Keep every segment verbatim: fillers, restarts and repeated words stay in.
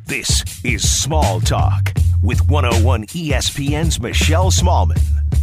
This is Small Talk with one oh one E S P N's Michelle Smallman.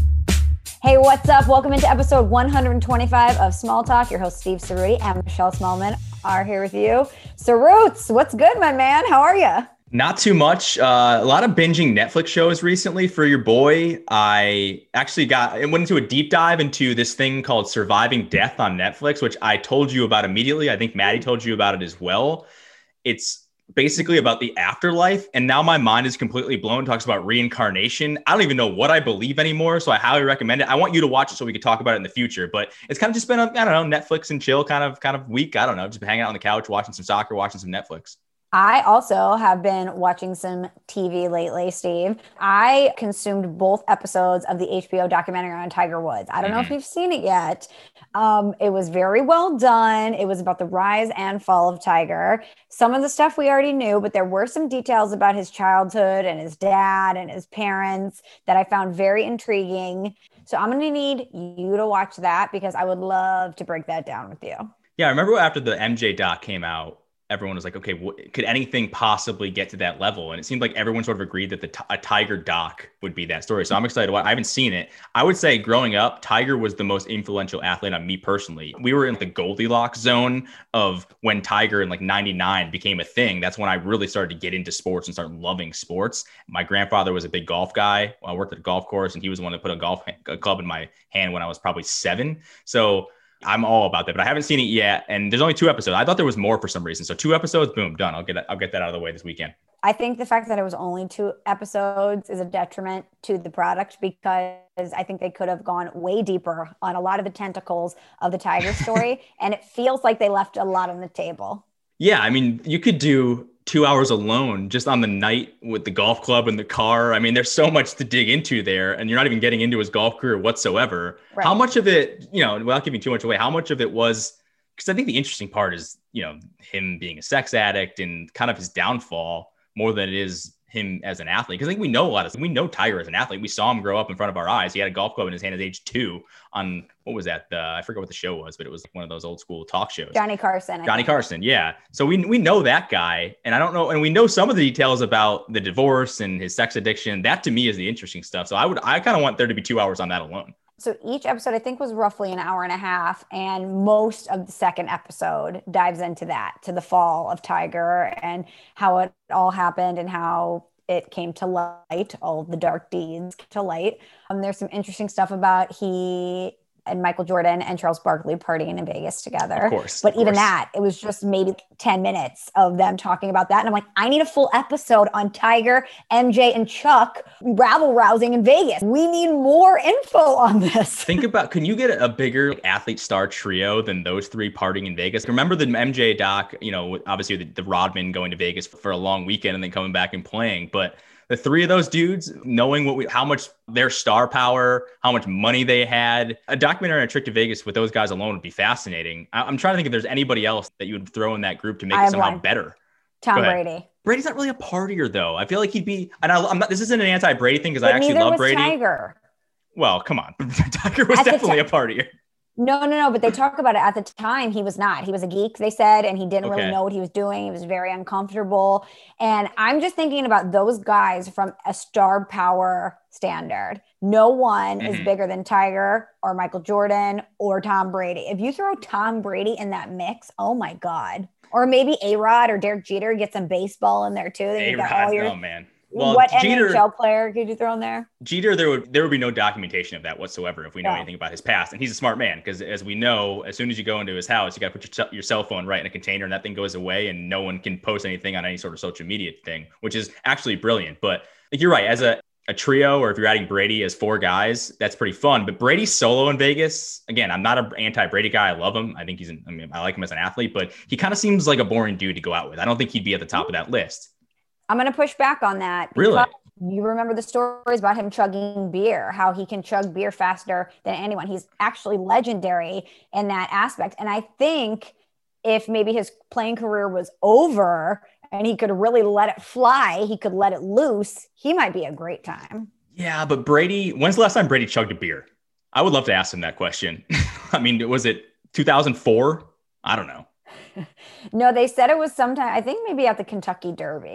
Hey, what's up? Welcome into episode one twenty-five of Small Talk. Your host, Steve Cerruti, and Michelle Smallman are here with you. Cerruts, what's good, my man? How are you? Not too much. Uh, a lot of binging Netflix shows recently for your boy. I actually got it went into a deep dive into this thing called Surviving Death on Netflix, which I told you about immediately. I think Maddie told you about it as well. It's basically about the afterlife. And now my mind is completely blown. It talks about reincarnation. I don't even know what I believe anymore. So I highly recommend it. I want you to watch it so we can talk about it in the future. But it's kind of just been a, I don't know, Netflix and chill kind of kind of week. I don't know, just been hanging out on the couch, watching some soccer, watching some Netflix. I also have been watching some T V lately, Steve. I consumed both episodes of the H B O documentary on Tiger Woods. I don't mm-hmm. know if you've seen it yet. Um, it was very well done. It was about the rise and fall of Tiger. Some of the stuff we already knew, but there were some details about his childhood and his dad and his parents that I found very intriguing. So I'm going to need you to watch that because I would love to break that down with you. Yeah, I remember after the M J doc came out, everyone was like, okay, what, could anything possibly get to that level? And it seemed like everyone sort of agreed that the t- a Tiger doc would be that story. So I'm excited. I haven't seen it. I would say growing up, Tiger was the most influential athlete on me personally. We were in the Goldilocks zone of when Tiger in like ninety-nine became a thing. That's when I really started to get into sports and start loving sports. My grandfather was a big golf guy. I worked at a golf course and he was the one that put a golf a club in my hand when I was probably seven. So I'm all about that, but I haven't seen it yet. And there's only two episodes. I thought there was more for some reason. So two episodes, boom, done. I'll get that, I'll get that out of the way this weekend. I think the fact that it was only two episodes is a detriment to the product because I think they could have gone way deeper on a lot of the tentacles of the Tiger story. And it feels like they left a lot on the table. Yeah. I mean, you could do two hours alone just on the night with the golf club and the car. I mean, there's so much to dig into there and you're not even getting into his golf career whatsoever. Right. How much of it, you know, without giving too much away, how much of it was, because I think the interesting part is, you know, him being a sex addict and kind of his downfall more than it is him as an athlete. Because I think we know a lot of, we know Tiger as an athlete. We saw him grow up in front of our eyes. He had a golf club in his hand at age two on, what was that? The, I forget what the show was, but it was one of those old school talk shows. Johnny Carson. Johnny Carson. Yeah. So we, we know that guy. And I don't know. And we know some of the details about the divorce and his sex addiction. That to me is the interesting stuff. So I would, I kind of want there to be two hours on that alone. So each episode, I think, was roughly an hour and a half. And most of the second episode dives into that, to the fall of Tiger and how it all happened and how it came to light, all the dark deeds to light. Um, there's some interesting stuff about he and Michael Jordan and Charles Barkley partying in Vegas together. Of course. But of even course. that, it was just maybe ten minutes of them talking about that. And I'm like, I need a full episode on Tiger, M J, and Chuck rabble rousing in Vegas. We need more info on this. Think about, can you get a bigger athlete star trio than those three partying in Vegas? Remember the M J doc, you know, obviously the, the Rodman going to Vegas for a long weekend and then coming back and playing. But the three of those dudes, knowing what we, how much their star power, how much money they had, a documentary on a trip to Vegas with those guys alone would be fascinating. I, I'm trying to think if there's anybody else that you would throw in that group to make I it somehow one. better. Tom Brady. Brady's not really a partier though. I feel like he'd be, and I, I'm not, this isn't an anti-Brady thing because I actually neither love was Brady. Tiger. Well, come on. Tiger was At the definitely t- a partier. No, no, no. But they talk about it at the time. He was not. He was a geek, they said, and he didn't Okay. really know what he was doing. He was very uncomfortable. And I'm just thinking about those guys from a star power standard. No one mm-hmm. is bigger than Tiger or Michael Jordan or Tom Brady. If you throw Tom Brady in that mix, oh my God. Or maybe A-Rod or Derek Jeter, get some baseball in there too. Then you got all your, oh man. Well, what Jeter, N H L player could you throw in there? Jeter, there would there would be no documentation of that whatsoever if we know yeah. anything about his past. And he's a smart man because, as we know, as soon as you go into his house, you got to put your, your cell phone right in a container and that thing goes away and no one can post anything on any sort of social media thing, which is actually brilliant. But you're right. As a, a trio, or if you're adding Brady as four guys, that's pretty fun. But Brady's solo in Vegas, again, I'm not an anti-Brady guy. I love him. I think he's an, I mean, I like him as an athlete, but he kind of seems like a boring dude to go out with. I don't think he'd be at the top of that list. I'm going to push back on that. Really? You remember the stories about him chugging beer, how he can chug beer faster than anyone. He's actually legendary in that aspect. And I think if maybe his playing career was over and he could really let it fly, he could let it loose, he might be a great time. Yeah, but Brady, when's the last time Brady chugged a beer? I would love to ask him that question. I mean, was it two thousand four? I don't know. No, they said it was sometime, I think maybe at the Kentucky Derby.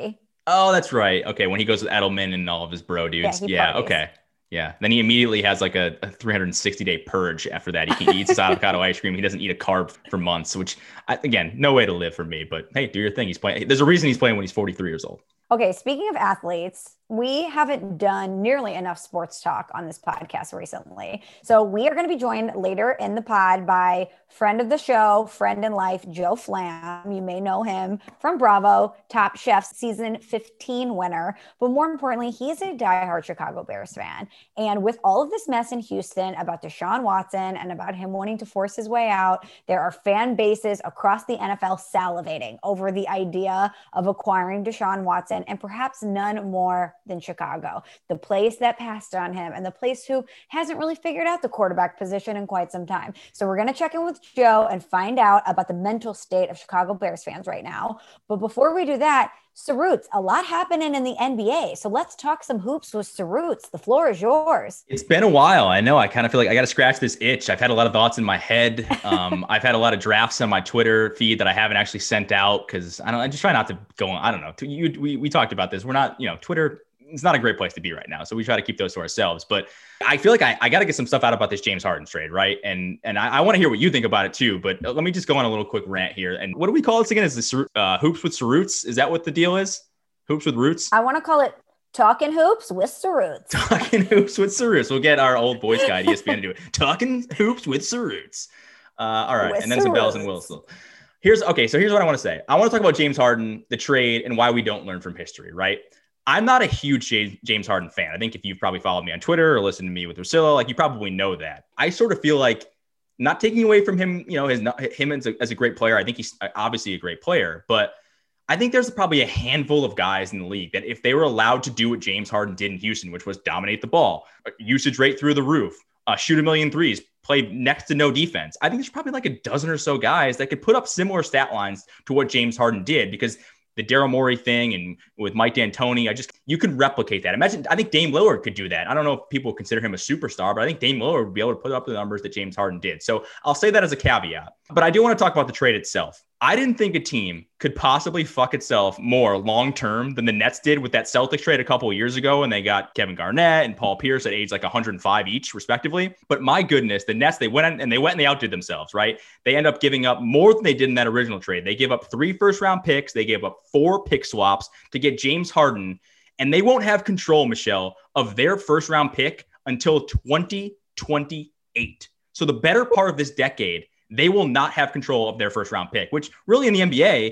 Oh, that's right. Okay, when he goes with Edelman and all of his bro dudes. Yeah, he Yeah, parties. okay. Yeah. Then he immediately has like a, a three hundred sixty day purge after that. He, can, he eats his avocado ice cream. He doesn't eat a carb for months, which, I, again, no way to live for me. But hey, do your thing. He's playing. There's a reason he's playing when he's forty-three years old. Okay, speaking of athletes, we haven't done nearly enough sports talk on this podcast recently. So we are going to be joined later in the pod by friend of the show, friend in life, Joe Flam. You may know him from Bravo, Top Chef season fifteen winner. But more importantly, he's a diehard Chicago Bears fan. And with all of this mess in Houston about Deshaun Watson and about him wanting to force his way out, there are fan bases across the N F L salivating over the idea of acquiring Deshaun Watson, and perhaps none more than Chicago, the place that passed on him and the place who hasn't really figured out the quarterback position in quite some time. So we're going to check in with Joe and find out about the mental state of Chicago Bears fans right now. But before we do that, Saroots, a lot happening in the N B A. So let's talk some hoops with Saroots. The floor is yours. It's been a while. I know. I kind of feel like I got to scratch this itch. I've had a lot of thoughts in my head. Um, I've had a lot of drafts on my Twitter feed that I haven't actually sent out because I don't. I just try not to go on. I don't know. You, we we talked about this. We're not. You know, Twitter. It's not a great place to be right now. So we try to keep those to ourselves. But I feel like I, I got to get some stuff out about this James Harden trade, right? And and I, I want to hear what you think about it too. But let me just go on a little quick rant here. And what do we call this again? Is this uh, Hoops with Saroots? Is that what the deal is? Hoops with Roots? I want to call it Talking Hoops with Saroots. Talking Hoops with Saroots. We'll get our old voice guy at E S P N to do it. Talking Hoops with Saroots. Uh, all right. With and then some bells and whistles. Here's okay. So here's what I want to say. I want to talk about James Harden, the trade, and why we don't learn from history, right? I'm not a huge James Harden fan. I think if you've probably followed me on Twitter or listened to me with Russillo, like you probably know that. I sort of feel like, not taking away from him, you know, his him as a, as a great player. I think he's obviously a great player, but I think there's probably a handful of guys in the league that if they were allowed to do what James Harden did in Houston, which was dominate the ball, usage rate through the roof, uh, shoot a million threes, play next to no defense, I think there's probably like a dozen or so guys that could put up similar stat lines to what James Harden did, because the Daryl Morey thing and with Mike D'Antoni, I just, you could replicate that. Imagine, I think Dame Lillard could do that. I don't know if people consider him a superstar, but I think Dame Lillard would be able to put up the numbers that James Harden did. So I'll say that as a caveat, but I do want to talk about the trade itself. I didn't think a team could possibly fuck itself more long-term than the Nets did with that Celtics trade a couple of years ago. And they got Kevin Garnett and Paul Pierce at age like one hundred five each respectively. But my goodness, the Nets, they went and they went and they outdid themselves, right? They end up giving up more than they did in that original trade. They gave up three first round picks. They gave up four pick swaps to get James Harden. And they won't have control, Michelle, of their first round pick until twenty twenty-eight. So the better part of this decade, they will not have control of their first round pick, which really in the N B A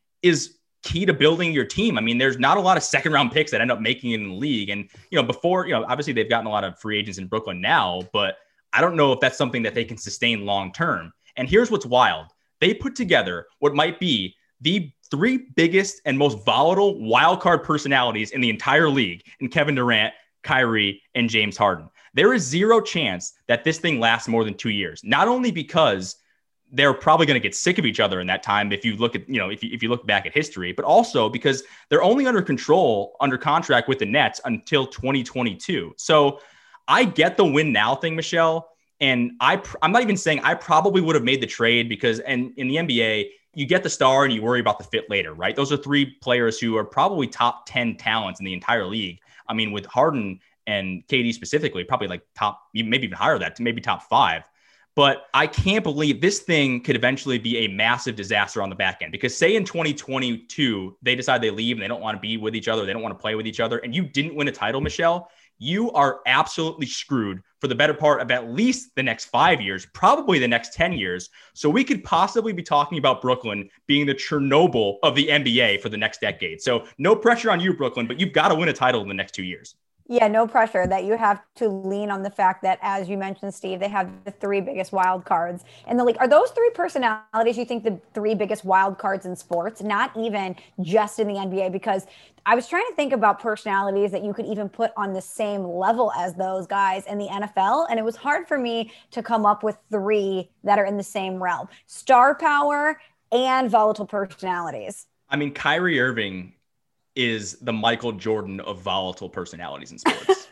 is key to building your team. I mean, there's not a lot of second round picks that end up making it in the league. And, you know, before, you know, obviously they've gotten a lot of free agents in Brooklyn now, but I don't know if that's something that they can sustain long term. And here's what's wild. They put together what might be the three biggest and most volatile wild card personalities in the entire league in Kevin Durant, Kyrie, and James Harden. There is zero chance that this thing lasts more than two years, not only because they're probably going to get sick of each other in that time. If you look at, you know, if you, if you look back at history, but also because they're only under control, under contract with the Nets until twenty twenty-two. So I get the win now thing, Michelle. And I, I'm not even saying I probably would have made the trade because, and in the N B A, you get the star and you worry about the fit later, right? Those are three players who are probably top ten talents in the entire league. I mean, with Harden and K D specifically, probably like top, maybe even higher than that, maybe top five. But I can't believe this thing could eventually be a massive disaster on the back end, because say in twenty twenty-two, they decide they leave and they don't want to be with each other. They don't want to play with each other. And you didn't win a title, Michelle, you are absolutely screwed for the better part of at least the next five years, probably the next ten years. So we could possibly be talking about Brooklyn being the Chernobyl of the N B A for the next decade. So no pressure on you, Brooklyn, but you've got to win a title in the next two years. Yeah, no pressure, that you have to lean on the fact that, as you mentioned, Steve, they have the three biggest wild cards in the league. Are those three personalities, you think, the three biggest wild cards in sports, not even just in the N B A? Because I was trying to think about personalities that you could even put on the same level as those guys in the N F L. And it was hard for me to come up with three that are in the same realm: star power and volatile personalities. I mean, Kyrie Irving is the Michael Jordan of volatile personalities in sports.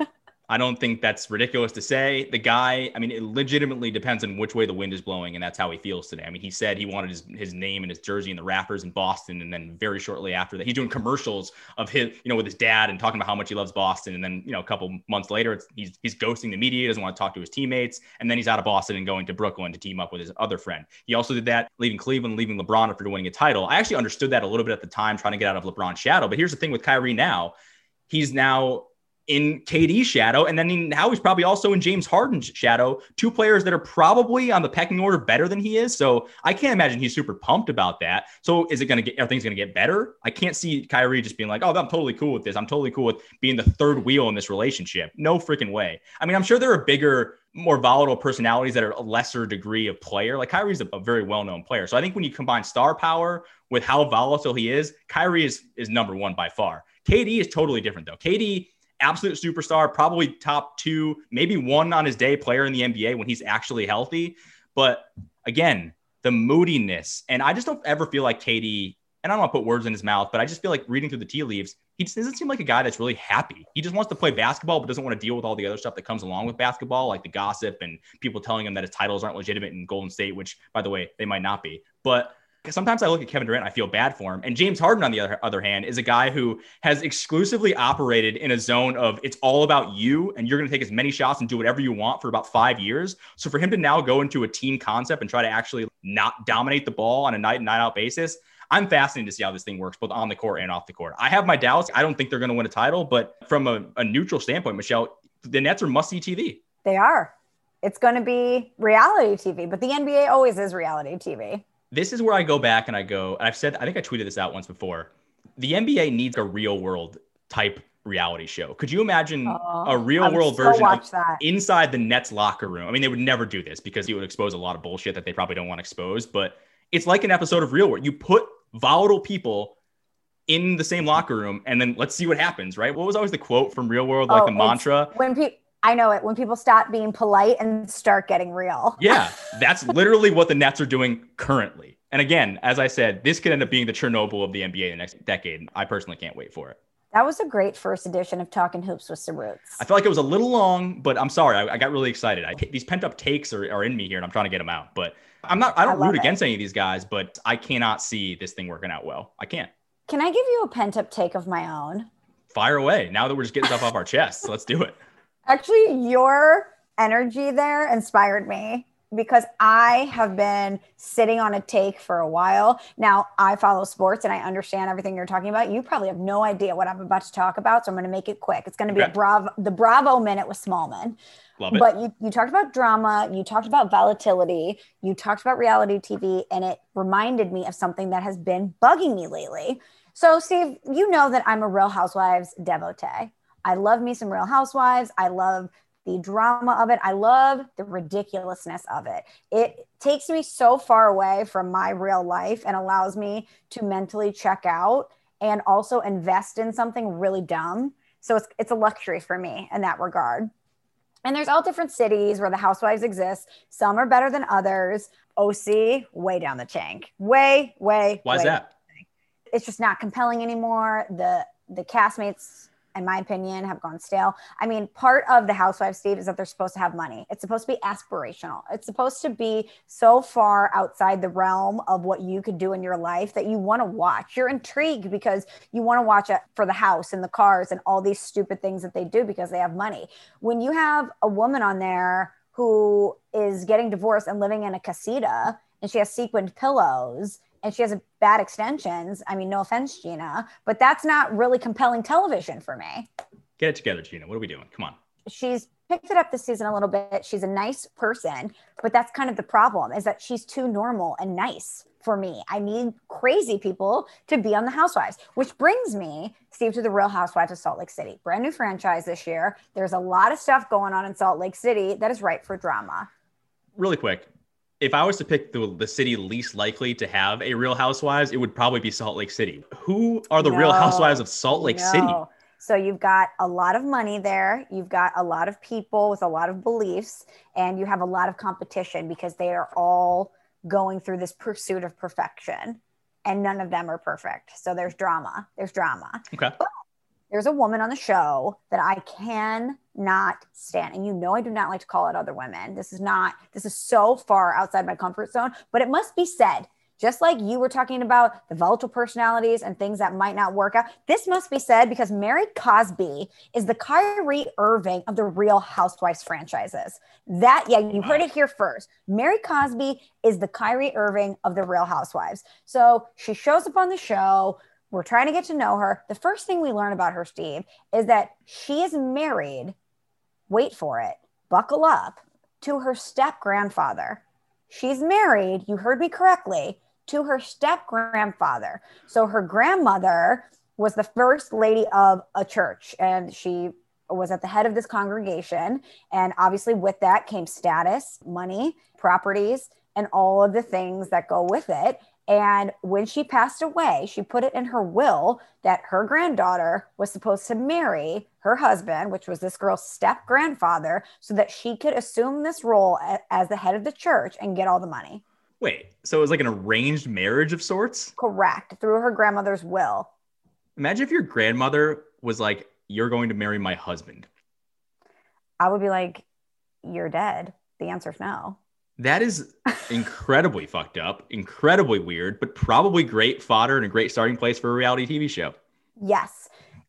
I don't think that's ridiculous to say. The guy, I mean, it legitimately depends on which way the wind is blowing, and that's how he feels today. I mean, he said he wanted his, his name and his jersey in the rafters in Boston, and then very shortly after that, he's doing commercials of his, you know, with his dad and talking about how much he loves Boston. And then, you know, a couple months later, it's, he's he's ghosting the media, doesn't want to talk to his teammates, and then he's out of Boston and going to Brooklyn to team up with his other friend. He also did that, leaving Cleveland, leaving LeBron after winning a title. I actually understood that a little bit at the time, trying to get out of LeBron's shadow. But here's the thing with Kyrie now, he's now in K D's shadow, and then he, now he's probably also in James Harden's shadow, two players that are probably on the pecking order better than he is. So I can't imagine he's super pumped about that. So is it going to get, are things going to get better? I can't see Kyrie just being like, oh, I'm totally cool with this. I'm totally cool with being the third wheel in this relationship. No freaking way. I mean, I'm sure there are bigger, more volatile personalities that are a lesser degree of player. Like Kyrie's a, a very well-known player. So I think when you combine star power with how volatile he is, Kyrie is, is number one by far. K D is totally different though. K D, absolute superstar, probably top two, maybe one on his day player in the N B A when he's actually healthy. But again, the moodiness, and I just don't ever feel like K D, and I don't want to put words in his mouth, but I just feel like reading through the tea leaves, he just doesn't seem like a guy that's really happy. He just wants to play basketball, but doesn't want to deal with all the other stuff that comes along with basketball, like the gossip and people telling him that his titles aren't legitimate in Golden State, which, by the way, they might not be. But sometimes I look at Kevin Durant, I feel bad for him. And James Harden, on the other, other hand, is a guy who has exclusively operated in a zone of it's all about you and you're going to take as many shots and do whatever you want for about five years. So for him to now go into a team concept and try to actually not dominate the ball on a night in, night out basis, I'm fascinated to see how this thing works, both on the court and off the court. I have my doubts. I don't think they're going to win a title, but from a, a neutral standpoint, Michelle, the Nets are must-see T V. They are. It's going to be reality T V, but the N B A always is reality T V. This is where I go back and I go, I've said, I think I tweeted this out once before. The N B A needs a real world type reality show. Could you imagine uh, a real world version of that inside the Nets locker room? I mean, they would never do this because it would expose a lot of bullshit that they probably don't want to expose, but it's like an episode of Real World. You put volatile people in the same locker room and then let's see what happens, right? What was always the quote from Real World, like oh, the mantra? When people, I know it, when people stop being polite and start getting real. Yeah, that's literally what the Nets are doing currently. And again, as I said, this could end up being the Chernobyl of the N B A in the next decade. I personally can't wait for it. That was a great first edition of Talking Hoops with some Roots. I feel like it was a little long, but I'm sorry. I, I got really excited. I, these pent up takes are, are in me here and I'm trying to get them out. But I'm not, I don't I root it. against any of these guys, but I cannot see this thing working out well. I can't. Can I give you a pent up take of my own? Fire away. Now that we're just getting stuff off our chests, let's do it. Actually, your energy there inspired me because I have been sitting on a take for a while. Now, I follow sports and I understand everything you're talking about. You probably have no idea what I'm about to talk about, so I'm going to make it quick. It's going to be okay. a Bravo, the Bravo Minute with Smallman. Love it. But you, you talked about drama, you talked about volatility, you talked about reality T V, and it reminded me of something that has been bugging me lately. So, Steve, you know that I'm a Real Housewives devotee. I love me some Real Housewives. I love the drama of it. I love the ridiculousness of it. It takes me so far away from my real life and allows me to mentally check out and also invest in something really dumb. So it's it's a luxury for me in that regard. And there's all different cities where the housewives exist. Some are better than others. O C, way down the tank. Way, way, Why way is that? It's just not compelling anymore. The the castmates, in my opinion, have gone stale. I mean, part of the Housewives, Steve, is that they're supposed to have money. It's supposed to be aspirational. It's supposed to be so far outside the realm of what you could do in your life that you want to watch. You're intrigued because you want to watch it for the house and the cars and all these stupid things that they do because they have money. When you have a woman on there who is getting divorced and living in a casita and she has sequined pillows and she has bad extensions. I mean, no offense, Gina, but that's not really compelling television for me. Get it together, Gina. What are we doing? Come on. She's picked it up this season a little bit. She's a nice person, but that's kind of the problem is that she's too normal and nice for me. I need crazy people to be on the Housewives, which brings me, Steve, to the Real Housewives of Salt Lake City. Brand new franchise this year. There's a lot of stuff going on in Salt Lake City that is ripe for drama. Really quick. If I was to pick the, the city least likely to have a Real Housewives, it would probably be Salt Lake City. Who are the no, Real Housewives of Salt Lake no. City? So you've got a lot of money there. You've got a lot of people with a lot of beliefs, and you have a lot of competition because they are all going through this pursuit of perfection, and none of them are perfect. So there's drama. There's drama. Okay. But There's a woman on the show that I cannot stand. And you know, I do not like to call out other women. This is not, this is so far outside my comfort zone, but it must be said, just like you were talking about the volatile personalities and things that might not work out. This must be said because Mary Cosby is the Kyrie Irving of the Real Housewives franchises. That, yeah, you heard it here first. Mary Cosby is the Kyrie Irving of the Real Housewives. So she shows up on the show. We're trying to get to know her. The first thing we learn about her, Steve, is that she is married, wait for it, buckle up, to her step-grandfather. She's married, you heard me correctly, to her step-grandfather. So her grandmother was the first lady of a church, and she was at the head of this congregation. And obviously with that came status, money, properties, and all of the things that go with it. And when she passed away, she put it in her will that her granddaughter was supposed to marry her husband, which was this girl's step grandfather, so that she could assume this role as the head of the church and get all the money. Wait, so it was like an arranged marriage of sorts? Correct. Through her grandmother's will. Imagine if your grandmother was like, you're going to marry my husband. I would be like, you're dead. The answer is no. That is incredibly fucked up, incredibly weird, but probably great fodder and a great starting place for a reality T V show. Yes,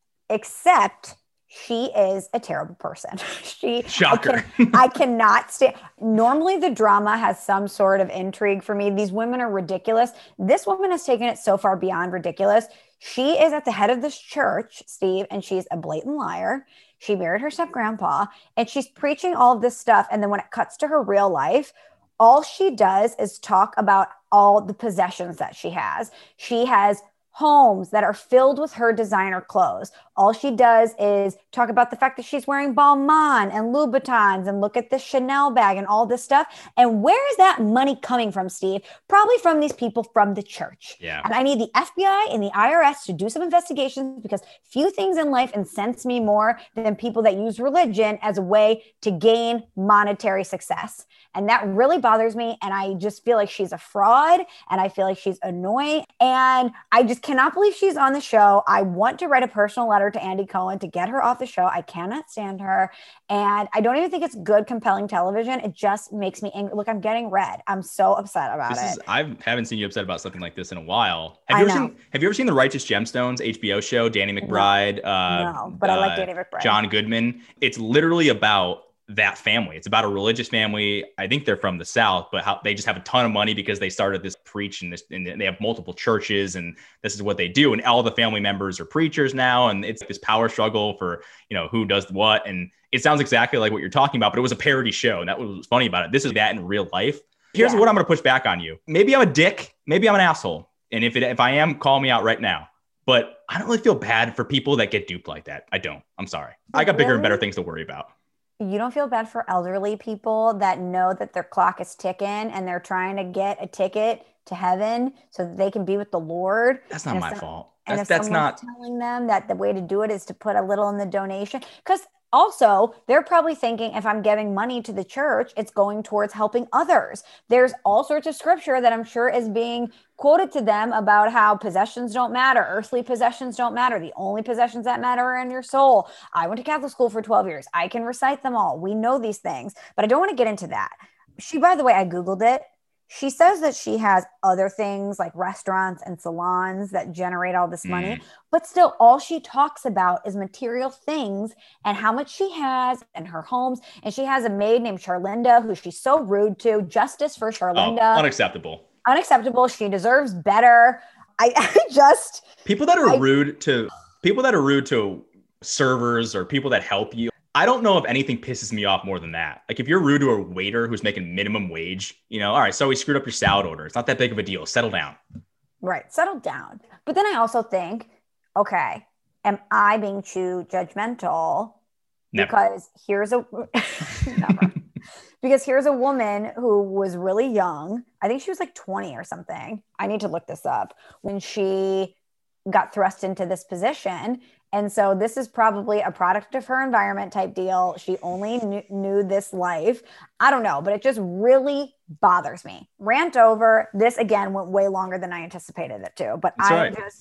except she is a terrible person. She Shocker. I, can, I cannot stand. Normally the drama has some sort of intrigue for me. These women are ridiculous. This woman has taken it so far beyond ridiculous. She is at the head of this church, Steve, and she's a blatant liar. She married her step grandpa and she's preaching all of this stuff. And then when it cuts to her real life, all she does is talk about all the possessions that she has. She has homes that are filled with her designer clothes. All she does is talk about the fact that she's wearing Balmain and Louboutins and look at this Chanel bag and all this stuff. And where is that money coming from, Steve? Probably from these people from the church. Yeah. And I need the F B I and the I R S to do some investigations because few things in life incense me more than people that use religion as a way to gain monetary success. And that really bothers me. And I just feel like she's a fraud and I feel like she's annoying. And I just cannot believe she's on the show. I want to write a personal letter to Andy Cohen to get her off the show. I cannot stand her. And I don't even think it's good, compelling television. It just makes me angry. Look, I'm getting red. I'm so upset about this it. Is, I haven't seen you upset about something like this in a while. Have you, I ever know. seen, have you ever seen the Righteous Gemstones H B O show? Danny McBride. No, uh, no but I like uh, Danny McBride. John Goodman. It's literally about that family. It's about a religious family. I think they're from the South, but how they just have a ton of money because they started this preach and, this, and they have multiple churches and this is what they do. And all the family members are preachers now. And it's this power struggle for, you know, who does what. And it sounds exactly like what you're talking about, but it was a parody show. And that was what's funny about it. This is that in real life. Here's Yeah. what I'm going to push back on you. Maybe I'm a dick. Maybe I'm an asshole. And if it, if I am, call me out right now. But I don't really feel bad for people that get duped like that. I don't. I'm sorry. I got bigger and better things to worry about. You don't feel bad for elderly people that know that their clock is ticking and they're trying to get a ticket to heaven so that they can be with the Lord? That's not and my some, fault. And That's, if that's not telling them that the way to do it is to put a little in the donation. Because also, they're probably thinking if I'm giving money to the church, it's going towards helping others. There's all sorts of scripture that I'm sure is being quoted to them about how possessions don't matter. Earthly possessions don't matter. The only possessions that matter are in your soul. I went to Catholic school for twelve years. I can recite them all. We know these things, but I don't want to get into that. She, by the way, I Googled it. She says that she has other things like restaurants and salons that generate all this money, Mm. but still all she talks about is material things and how much she has and her homes. And she has a maid named Charlinda, who she's so rude to. Justice for oh, Charlinda. unacceptable. Unacceptable. She deserves better. I, I just, People that are I- rude to people that are rude to servers or people that help you. I don't know if anything pisses me off more than that. Like if you're rude to a waiter who's making minimum wage, you know, all right, so he screwed up your salad order. It's not that big of a deal. Settle down. right, settle down. But then I also think, okay, am I being too judgmental? Never. Because here's a never. Because here's a woman who was really young. I think she was like twenty or something. I need to look this up. When she got thrust into this position. And so this is probably a product of her environment type deal. She only knew, knew this life. I don't know, but it just really bothers me. Rant over. This again went way longer than I anticipated it to. But That's I right. just,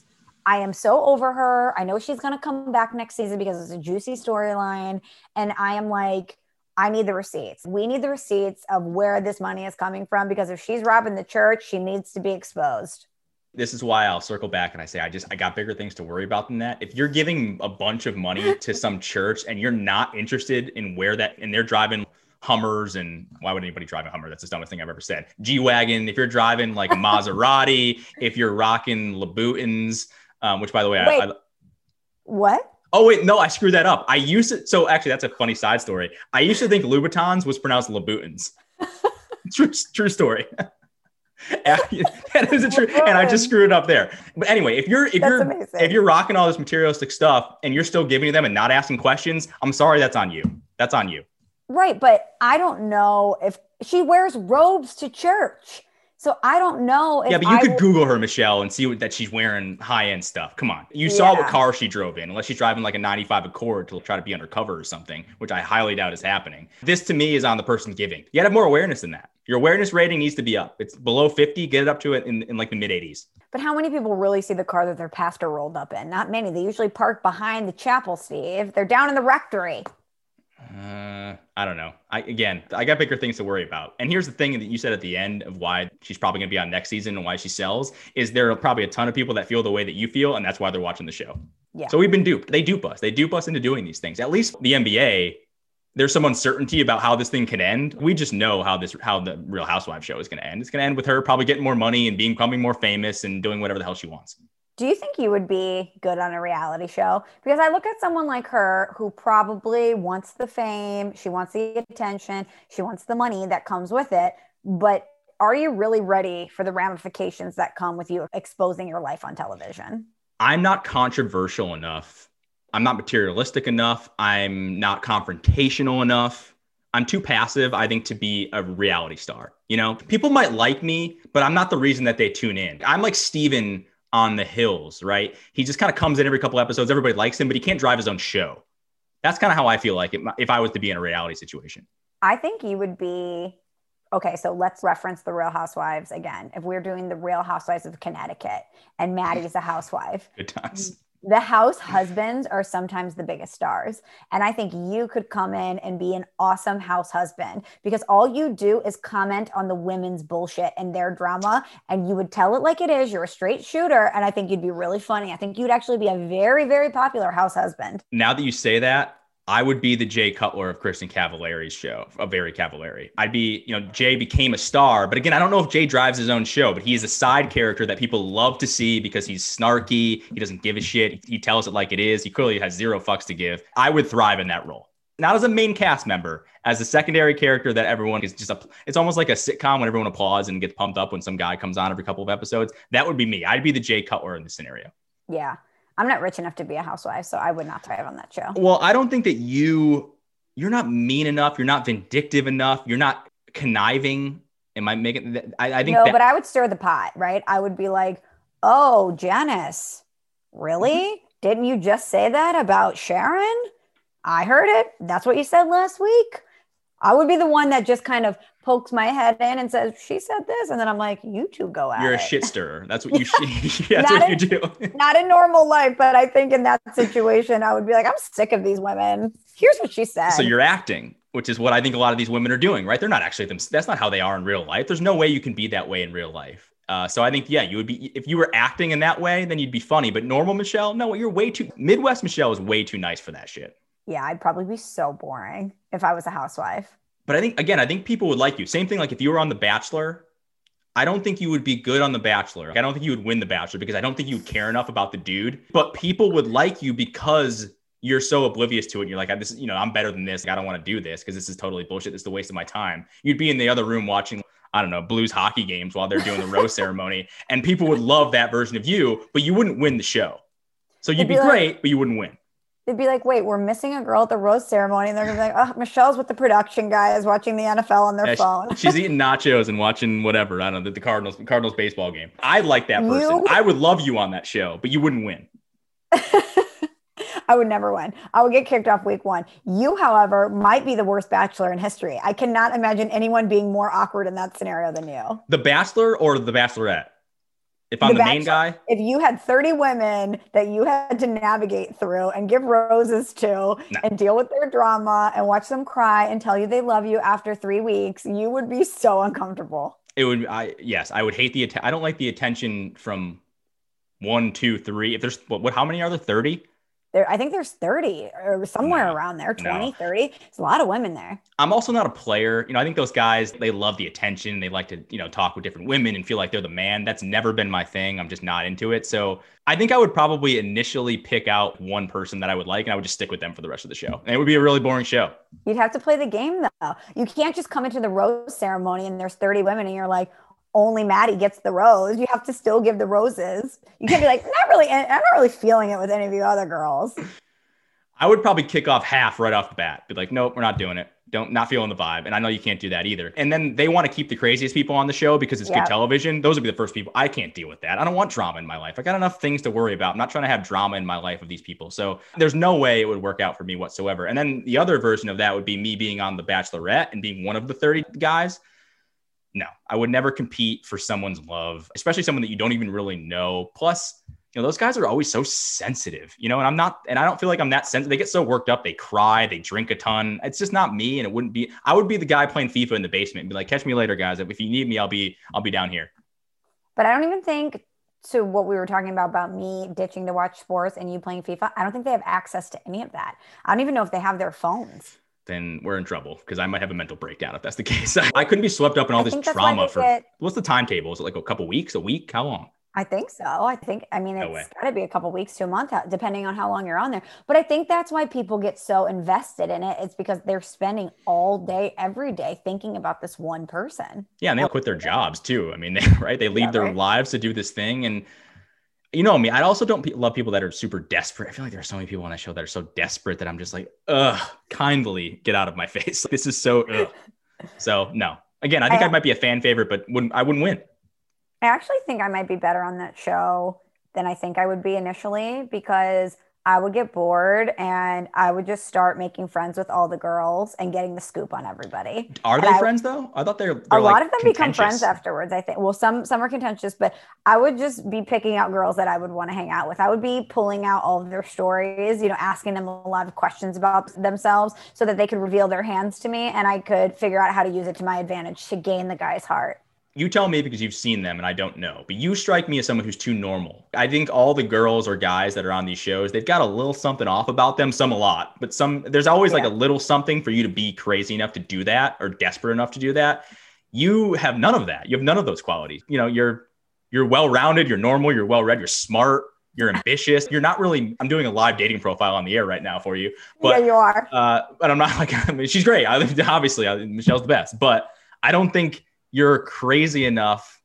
I am so over her. I know she's going to come back next season because it's a juicy storyline. And I am like, I need the receipts. We need the receipts of where this money is coming from, because if she's robbing the church, she needs to be exposed. This is why I'll circle back and I say, I just, I got bigger things to worry about than that. If you're giving a bunch of money to some church and you're not interested in where that, and they're driving Hummers, and why would anybody drive a Hummer? That's the dumbest thing I've ever said. G-Wagon, if you're driving like a Maserati, if you're rocking Louboutins, um, which by the way, Wait, I, I what? Oh, wait, no, I screwed that up. I used to, so actually that's a funny side story. I used to think Louboutins was pronounced Louboutins. true, true story. That is a true, and I just screwed it up there. But anyway, if you're if that's you're amazing. if you're rocking all this materialistic stuff and you're still giving to them and not asking questions, I'm sorry, that's on you. That's on you. Right, but I don't know if she wears robes to church. So I don't know if Yeah, but you I could w- Google her, Michelle, and see what, that she's wearing high-end stuff. Come on. You saw Yeah. what car she drove in, unless she's driving like a ninety-five Accord to try to be undercover or something, which I highly doubt is happening. This to me is on the person giving. You gotta have more awareness than that. Your awareness rating needs to be up. It's below fifty, get it up to it in, in like the mid eighties. But how many people really see the car that their pastor rolled up in? Not many. They usually park behind the chapel, Steve. They're down in the rectory. Uh, I don't know. I again, I got bigger things to worry about. And here's the thing that you said at the end of why she's probably going to be on next season and why she sells is there are probably a ton of people that feel the way that you feel, and that's why they're watching the show. Yeah. So we've been duped. They dupe us. They dupe us into doing these things. At least the N B A, there's some uncertainty about how this thing can end. We just know how this, how the Real Housewives show is going to end. It's going to end with her probably getting more money and being becoming more famous and doing whatever the hell she wants. Do you think you would be good on a reality show? Because I look at someone like her who probably wants the fame, she wants the attention, she wants the money that comes with it. But are you really ready for the ramifications that come with you exposing your life on television? I'm not controversial enough. I'm not materialistic enough. I'm not confrontational enough. I'm too passive, I think, to be a reality star. You know, people might like me, but I'm not the reason that they tune in. I'm like Steven on the Hills, right? He just kind of comes in every couple episodes. Everybody likes him, but he can't drive his own show. That's kind of how I feel like it, if I was to be in a reality situation. I think you would be, okay, so let's reference the Real Housewives again. If we're doing the Real Housewives of Connecticut and Maddie's a housewife. Good times. The house husbands are sometimes the biggest stars. And I think you could come in and be an awesome house husband because all you do is comment on the women's bullshit and their drama. And you would tell it like it is. You're a straight shooter. And I think you'd be really funny. I think you'd actually be a very, very popular house husband. Now that you say that, I would be the Jay Cutler of Kristen Cavallari's show, of Very Cavallari. I'd be, you know, Jay became a star, but again, I don't know if Jay drives his own show, but he's a side character that people love to see because he's snarky. He doesn't give a shit. He tells it like it is. He clearly has zero fucks to give. I would thrive in that role. Not as a main cast member, as a secondary character that everyone is just, a, it's almost like a sitcom when everyone applauds and gets pumped up when some guy comes on every couple of episodes. That would be me. I'd be the Jay Cutler in this scenario. Yeah. I'm not rich enough to be a housewife, so I would not thrive on that show. Well, I don't think that you, you're not mean enough. You're not vindictive enough. You're not conniving. Am I making that? I, I think No, that, but I would stir the pot, right? I would be like, oh, Janice, really? Mm-hmm. Didn't you just say that about Sharon? I heard it. That's what you said last week. I would be the one that just kind of pokes my head in and says, she said this. And then I'm like, you two go at You're it. a shit stirrer. That's what you should. That's what in, you do. Not in normal life, but I think in that situation, I would be like, I'm sick of these women. Here's what she said. So you're acting, which is what I think a lot of these women are doing, right? They're not actually them. That's not how they are in real life. There's no way you can be that way in real life. Uh, so I think, yeah, you would be, if you were acting in that way, then you'd be funny. But normal Michelle, no, you're way too, Midwest Michelle is way too nice for that shit. Yeah, I'd probably be so boring if I was a housewife. But I think, again, I think people would like you. Same thing, like if you were on The Bachelor, I don't think you would be good on The Bachelor. I don't think you would win The Bachelor because I don't think you would care enough about the dude. But people would like you because you're so oblivious to it. You're like, I, this, you know, I'm better than this. Like, I don't want to do this because this is totally bullshit. This is a waste of my time. You'd be in the other room watching, I don't know, Blues hockey games while they're doing the rose ceremony. And people would love that version of you, but you wouldn't win the show. So you'd be, be like, great, but you wouldn't win. They'd be like, wait, we're missing a girl at the rose ceremony. And they're going to be like, oh, Michelle's with the production guys watching the N F L on their yeah, phone. She's eating nachos and watching whatever. I don't know, the, the Cardinals Cardinals baseball game. I like that person. You... I would love you on that show, but you wouldn't win. I would never win. I would get kicked off week one. You, however, might be the worst bachelor in history. I cannot imagine anyone being more awkward in that scenario than you. The Bachelor or The Bachelorette? If I'm the, the main guy, if you had thirty women that you had to navigate through and give roses to no. and deal with their drama and watch them cry and tell you they love you after three weeks, you would be so uncomfortable. It would, I, yes, I would hate the, att- I don't like the attention from one, two, three. If there's, what, what how many are there? thirty? There, I think there's thirty or somewhere no, around there, twenty, no. thirty. There's a lot of women there. I'm also not a player. You know, I think those guys, they love the attention. They like to, you know, talk with different women and feel like they're the man. That's never been my thing. I'm just not into it. So I think I would probably initially pick out one person that I would like, and I would just stick with them for the rest of the show. And it would be a really boring show. You'd have to play the game, though. You can't just come into the rose ceremony and there's thirty women and you're like, only Maddie gets the rose. You have to still give the roses. You can't be like, not really, I'm not really feeling it with any of you other girls. I would probably kick off half right off the bat. Be like, nope, we're not doing it. Don't, not feeling the vibe. And I know you can't do that either. And then they want to keep the craziest people on the show because it's yep. good television. Those would be the first people. I can't deal with that. I don't want drama in my life. I got enough things to worry about. I'm not trying to have drama in my life of these people. So there's no way it would work out for me whatsoever. And then the other version of that would be me being on The Bachelorette and being one of the thirty guys. No, I would never compete for someone's love, especially someone that you don't even really know. Plus, you know, those guys are always so sensitive, you know, and I'm not, and I don't feel like I'm that sensitive. They get so worked up. They cry, they drink a ton. It's just not me. And it wouldn't be, I would be the guy playing FIFA in the basement and be like, catch me later, guys. If you need me, I'll be, I'll be down here. But I don't even think to what we were talking about, about me ditching to watch sports and you playing FIFA. I don't think they have access to any of that. I don't even know if they have their phones. Then we're in trouble because I might have a mental breakdown if that's the case. I couldn't be swept up in all I this drama for, get, what's the timetable? Is it like a couple weeks, a week? How long? I think so. I think, I mean, it's no got to be a couple weeks to a month, depending on how long you're on there. But I think that's why people get so invested in it. It's because they're spending all day, every day thinking about this one person. Yeah. And they'll quit their jobs too. I mean, they, right. They leave yeah, their right. lives to do this thing. And you know me, I also don't pe- love people that are super desperate. I feel like there are so many people on that show that are so desperate that I'm just like, ugh, kindly get out of my face. This is so, ugh. So no, again, I think I, I might be a fan favorite, but wouldn't, I wouldn't win. I actually think I might be better on that show than I think I would be initially because I would get bored and I would just start making friends with all the girls and getting the scoop on everybody. Are and they I, friends though? I thought they're, they're a lot like of them become friends afterwards. I think. Well, some some are contentious, but I would just be picking out girls that I would want to hang out with. I would be pulling out all of their stories, you know, asking them a lot of questions about themselves so that they could reveal their hands to me and I could figure out how to use it to my advantage to gain the guy's heart. You tell me because you've seen them and I don't know, but you strike me as someone who's too normal. I think all the girls or guys that are on these shows, they've got a little something off about them, some a lot, but some, there's always yeah. like a little something for you to be crazy enough to do that or desperate enough to do that. You have none of that. You have none of those qualities. You know, you're, you're well-rounded, you're normal, you're well-read, you're smart, you're ambitious. You're not really, I'm doing a live dating profile on the air right now for you. But, yeah, you are. Uh, but I'm not like, I mean, she's great. I, obviously, I, Michelle's the best, but I don't think you're crazy enough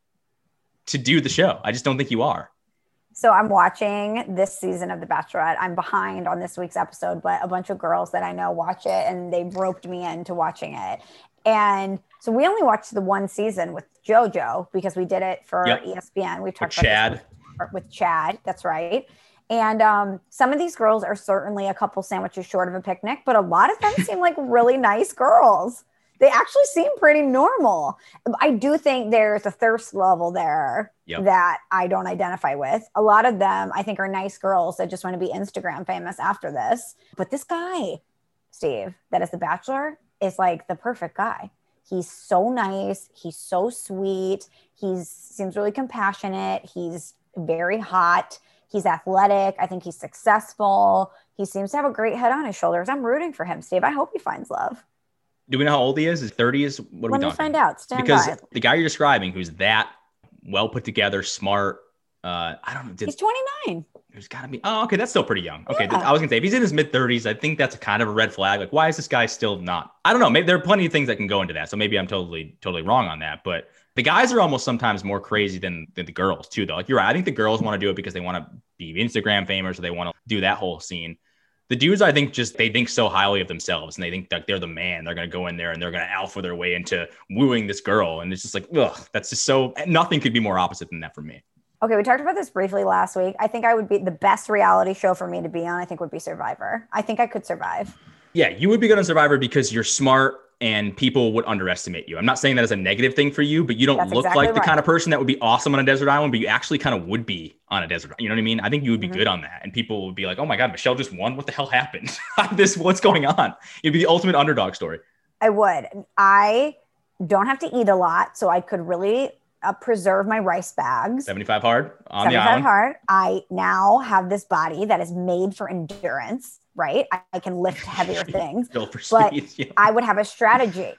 to do the show. I just don't think you are. So I'm watching this season of The Bachelorette. I'm behind on this week's episode, but a bunch of girls that I know watch it and they've roped me into watching it. And so we only watched the one season with JoJo because we did it for yep. E S P N. We've talked with about Chad. This with, with Chad. That's right. And um, some of these girls are certainly a couple sandwiches short of a picnic, but a lot of them seem like really nice girls. They actually seem pretty normal. I do think there's a thirst level there yep. that I don't identify with. A lot of them, I think, are nice girls that just want to be Instagram famous after this. But this guy, Steve, that is the Bachelor, is like the perfect guy. He's so nice. He's so sweet. He seems really compassionate. He's very hot. He's athletic. I think he's successful. He seems to have a great head on his shoulders. I'm rooting for him, Steve. I hope he finds love. Do we know how old he is? Is thirty is what are Let we talking? Let me find out. Stand because by. The guy you're describing, who's that well put together, smart. Uh, I don't know. Did, He's twenty-nine. There's got to be. Oh, okay, that's still pretty young. Okay, Yeah. I was gonna say if he's in his mid thirties, I think that's a kind of a red flag. Like, why is this guy still not? I don't know. Maybe there are plenty of things that can go into that. So maybe I'm totally, totally wrong on that. But the guys are almost sometimes more crazy than, than the girls too, though. Like you're right. I think the girls want to do it because they want to be Instagram famous or they want to do that whole scene. The dudes, I think, just they think so highly of themselves and they think that they're the man. They're going to go in there and they're going to alpha their way into wooing this girl. And it's just like, ugh, that's just so nothing could be more opposite than that for me. Okay, we talked about this briefly last week. I think I would be the best reality show for me to be on, I think would be Survivor. I think I could survive. Yeah, you would be good on Survivor because you're smart. and people would underestimate you. I'm not saying that as a negative thing for you, but you don't That's look exactly like the right. kind of person that would be awesome on a desert island, but you actually kind of would be on a desert. You know what I mean? I think you would be Mm-hmm. good on that. And people would be like, oh my God, Michelle just won. What the hell happened? this, what's going on? It'd be the ultimate underdog story. I would. I don't have to eat a lot, so I could really uh, preserve my rice bags. seventy-five hard on the seventy-five island. hard. I now have this body that is made for endurance, right? I, I can lift heavier things, Built for but speed. Yeah. I would have a strategy.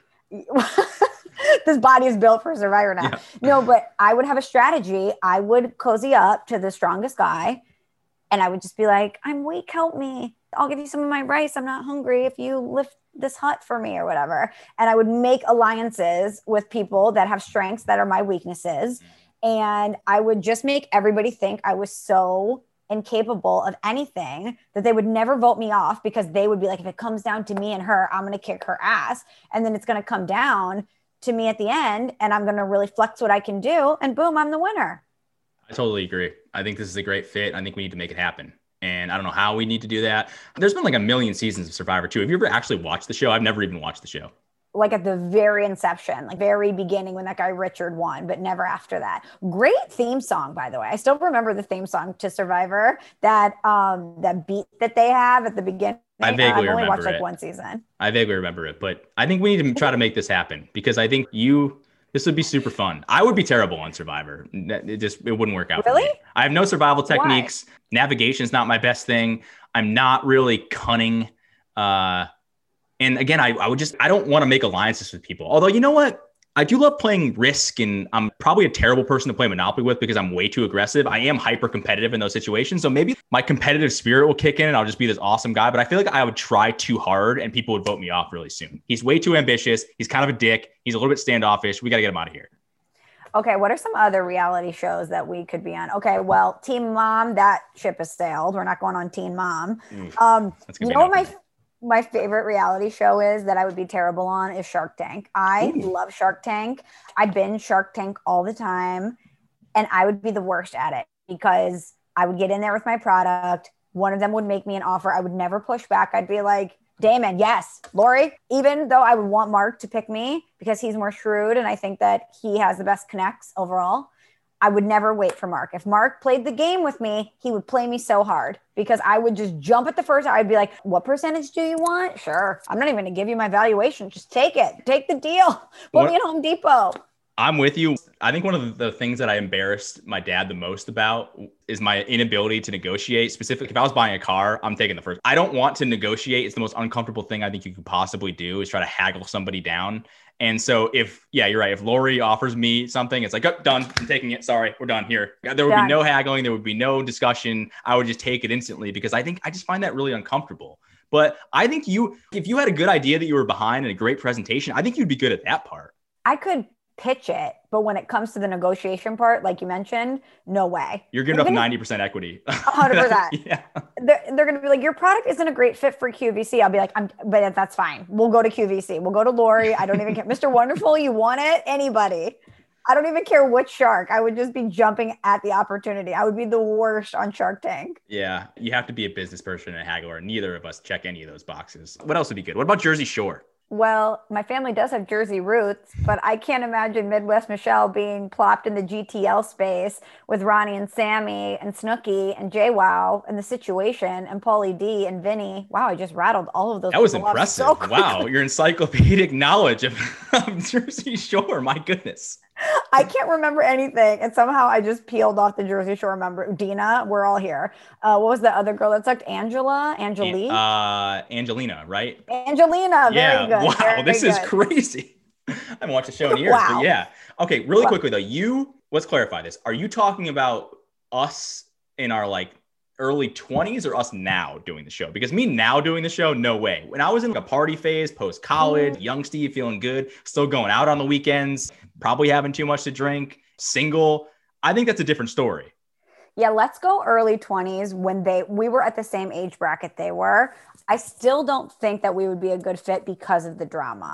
This body is built for Survivor now. Yeah. No, but I would have a strategy. I would cozy up to the strongest guy and I would just be like, I'm weak, help me. I'll give you some of my rice. I'm not hungry if you lift this hut for me or whatever. And I would make alliances with people that have strengths that are my weaknesses. And I would just make everybody think I was so incapable of anything that they would never vote me off, because they would be like, if it comes down to me and her, I'm going to kick her ass. And then it's going to come down to me at the end and I'm going to really flex what I can do. And boom, I'm the winner. I totally agree. I think this is a great fit. I think we need to make it happen. And I don't know how we need to do that. There's been like a million seasons of Survivor too. Have you ever actually watched the show? I've never even watched the show. Like at the very inception, like very beginning when that guy Richard won, but never after that. Great theme song, by the way. I still remember the theme song to Survivor, that um that beat that they have at the beginning. I vaguely I've only remember watched like it. one season. I vaguely remember it, but I think we need to try to make this happen, because I think you, this would be super fun. I would be terrible on Survivor. It just, it wouldn't work out Really? for me. I have no survival techniques. Navigation is not my best thing. I'm not really cunning. Uh, and again, I, I would just, I don't want to make alliances with people. Although, you know what? I do love playing Risk, and I'm probably a terrible person to play Monopoly with because I'm way too aggressive. I am hyper competitive in those situations. So maybe my competitive spirit will kick in and I'll just be this awesome guy. But I feel like I would try too hard and people would vote me off really soon. He's way too ambitious. He's kind of a dick. He's a little bit standoffish. We got to get him out of here. Okay, what are some other reality shows that we could be on? Okay, well, Teen Mom, that ship has sailed. We're not going on Teen Mom. Mm, Um, that's you gonna be know an what my opener. my favorite reality show is that I would be terrible on is Shark Tank. I Ooh. love Shark Tank. I binge Shark Tank all the time, and I would be the worst at it because I would get in there with my product. One of them would make me an offer. I would never push back. I'd be like, Damon, yes. Lori, even though I would want Mark to pick me because he's more shrewd and I think that he has the best connects overall, I would never wait for Mark. If Mark played the game with me, he would play me so hard because I would just jump at the first. I'd be like, what percentage do you want? Sure. I'm not even going to give you my valuation. Just take it. Take the deal. Put What- me at Home Depot. I'm with you. I think one of the things that I embarrassed my dad the most about is my inability to negotiate. Specifically, if I was buying a car, I'm taking the first. I don't want to negotiate. It's the most uncomfortable thing I think you could possibly do, is try to haggle somebody down. And so if, yeah, you're right. If Lori offers me something, it's like, oh, done. I'm taking it. Sorry, we're done here. There would Done. be no haggling. There would be no discussion. I would just take it instantly because I think I just find that really uncomfortable. But I think you, if you had a good idea that you were behind and a great presentation, I think you'd be good at that part. I could pitch it, but when it comes to the negotiation part, like you mentioned, no way. You're giving Even up if- ninety percent equity. one hundred percent. Yeah. They're, they're going to be like, your product isn't a great fit for Q V C. I'll be like, I'm, but that's fine. We'll go to Q V C. We'll go to Lori. I don't even care. Mister Wonderful, you want it? Anybody. I don't even care which shark. I would just be jumping at the opportunity. I would be the worst on Shark Tank. Yeah. You have to be a business person and a haggler. Neither of us check any of those boxes. What else would be good? What about Jersey Shore? Well, my family does have Jersey roots, but I can't imagine Midwest Michelle being plopped in the G T L space with Ronnie and Sammy and Snooki and JWoww and The Situation and Paulie D and Vinny. Wow, I just rattled all of those. That was people off impressive. so quickly. Wow. Your encyclopedic knowledge of, of Jersey Shore. My goodness. I can't remember anything. And somehow I just peeled off the Jersey Shore member. Dina, we're all here. Uh, what was the other girl that sucked? Angela? Angelique? Uh, Angelina, right? Angelina. Very Yeah. good. Wow. Very This is good. crazy. I haven't watched the show in years, Wow. but yeah. Okay. Really Wow. quickly though, you, let's clarify this. Are you talking about us in our like early twenties or us now doing the show? Because me now doing the show, no way. When I was in like a party phase, post college, Mm. young Steve, feeling good, still going out on the weekends, probably having too much to drink, single, I think that's a different story. Yeah, let's go early twenties when they we were at the same age bracket they were. I still don't think that we would be a good fit because of the drama.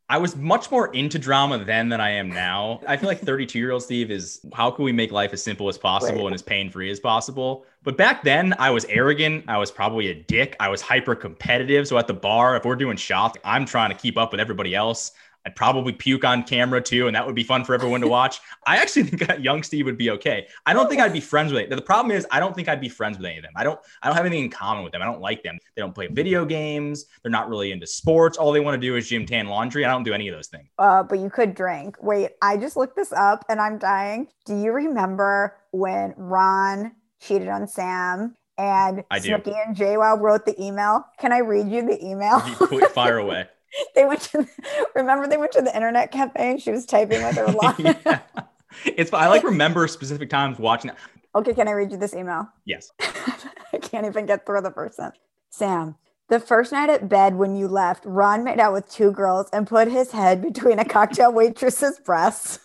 I was much more into drama then than I am now. I feel like thirty-two year old Steve is, how can we make life as simple as possible Wait. and as pain free as possible? But back then I was arrogant. I was probably a dick. I was hyper competitive. So at the bar, if we're doing shots, I'm trying to keep up with everybody else. I'd probably puke on camera too, and that would be fun for everyone to watch. I actually think that young Steve would be okay. I don't think I'd be friends with it. The problem is I don't think I'd be friends with any of them. I don't I don't have anything in common with them. I don't like them. They don't play video games. They're not really into sports. All they want to do is gym, tan, laundry. I don't do any of those things. Uh, but you could drink. Wait, I just looked this up and I'm dying. Do you remember when Ron cheated on Sam and Snooki and JWoww wrote the email? Can I read you the email? Fire away. They went to, remember they went to the internet cafe and she was typing with her line. yeah. It's, I like remember specific times watching it. Okay, can I read you this email? Yes. I can't even get through the first sentence. Sam, the first night at bed when you left, Ron made out with two girls and put his head between a cocktail waitress's breasts.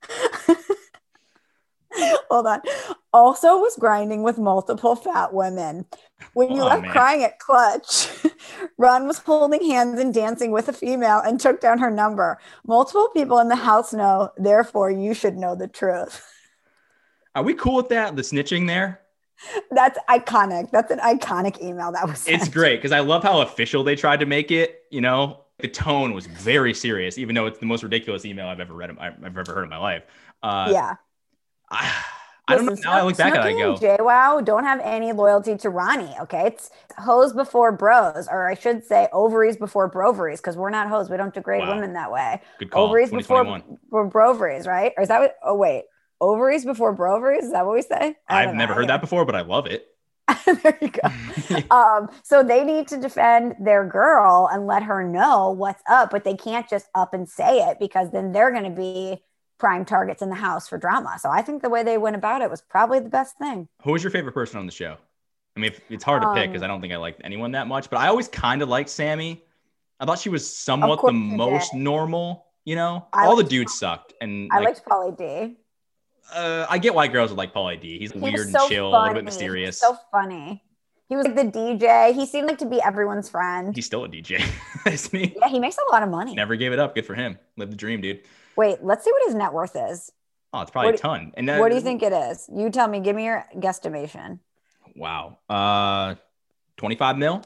Hold on. Also was grinding with multiple fat women. When you oh, left man. crying at Clutch, Ron was holding hands and dancing with a female and took down her number. Multiple people in the house know, therefore you should know the truth. Are we cool with that? The snitching there? That's iconic. That's an iconic email that was sent. It's great because I love how official they tried to make it. You know, the tone was very serious, even though it's the most ridiculous email I've ever read. I've ever heard in my life. Uh, yeah. I, I don't know. Now I look back at it, I go, JWoww don't have any loyalty to Ronnie. Okay, it's hoes before bros, or I should say ovaries before broveries, because we're not hoes. We don't degrade wow. women that way. Good call. Ovaries before, before broveries, right? Or is that what? Oh wait, ovaries before broveries? Is that what we say? I've know. never heard that before, but I love it. There you go. um, so they need to defend their girl and let her know what's up, but they can't just up and say it because then they're going to be prime targets in the house for drama. So I think the way they went about it was probably the best thing. Who was your favorite person on the show? I mean, it's hard to um, pick because I don't think I liked anyone that much, but I always kind of liked Sammy. I thought she was somewhat the most did. normal, you know, I all the dudes sucked. And I like, liked Pauly D. Uh, I get why girls would like Pauly D. He's he weird so and chill, funny. a little bit mysterious. So funny. He was like the D J. He seemed like to be everyone's friend. He's still a D J, isn't he? Yeah, he makes a lot of money. Never gave it up. Good for him. Live the dream, dude. Wait, let's see what his net worth is. Oh, it's probably what, a ton. And uh, what do you think it is? You tell me. Give me your guesstimation. Wow. Uh, twenty-five mil.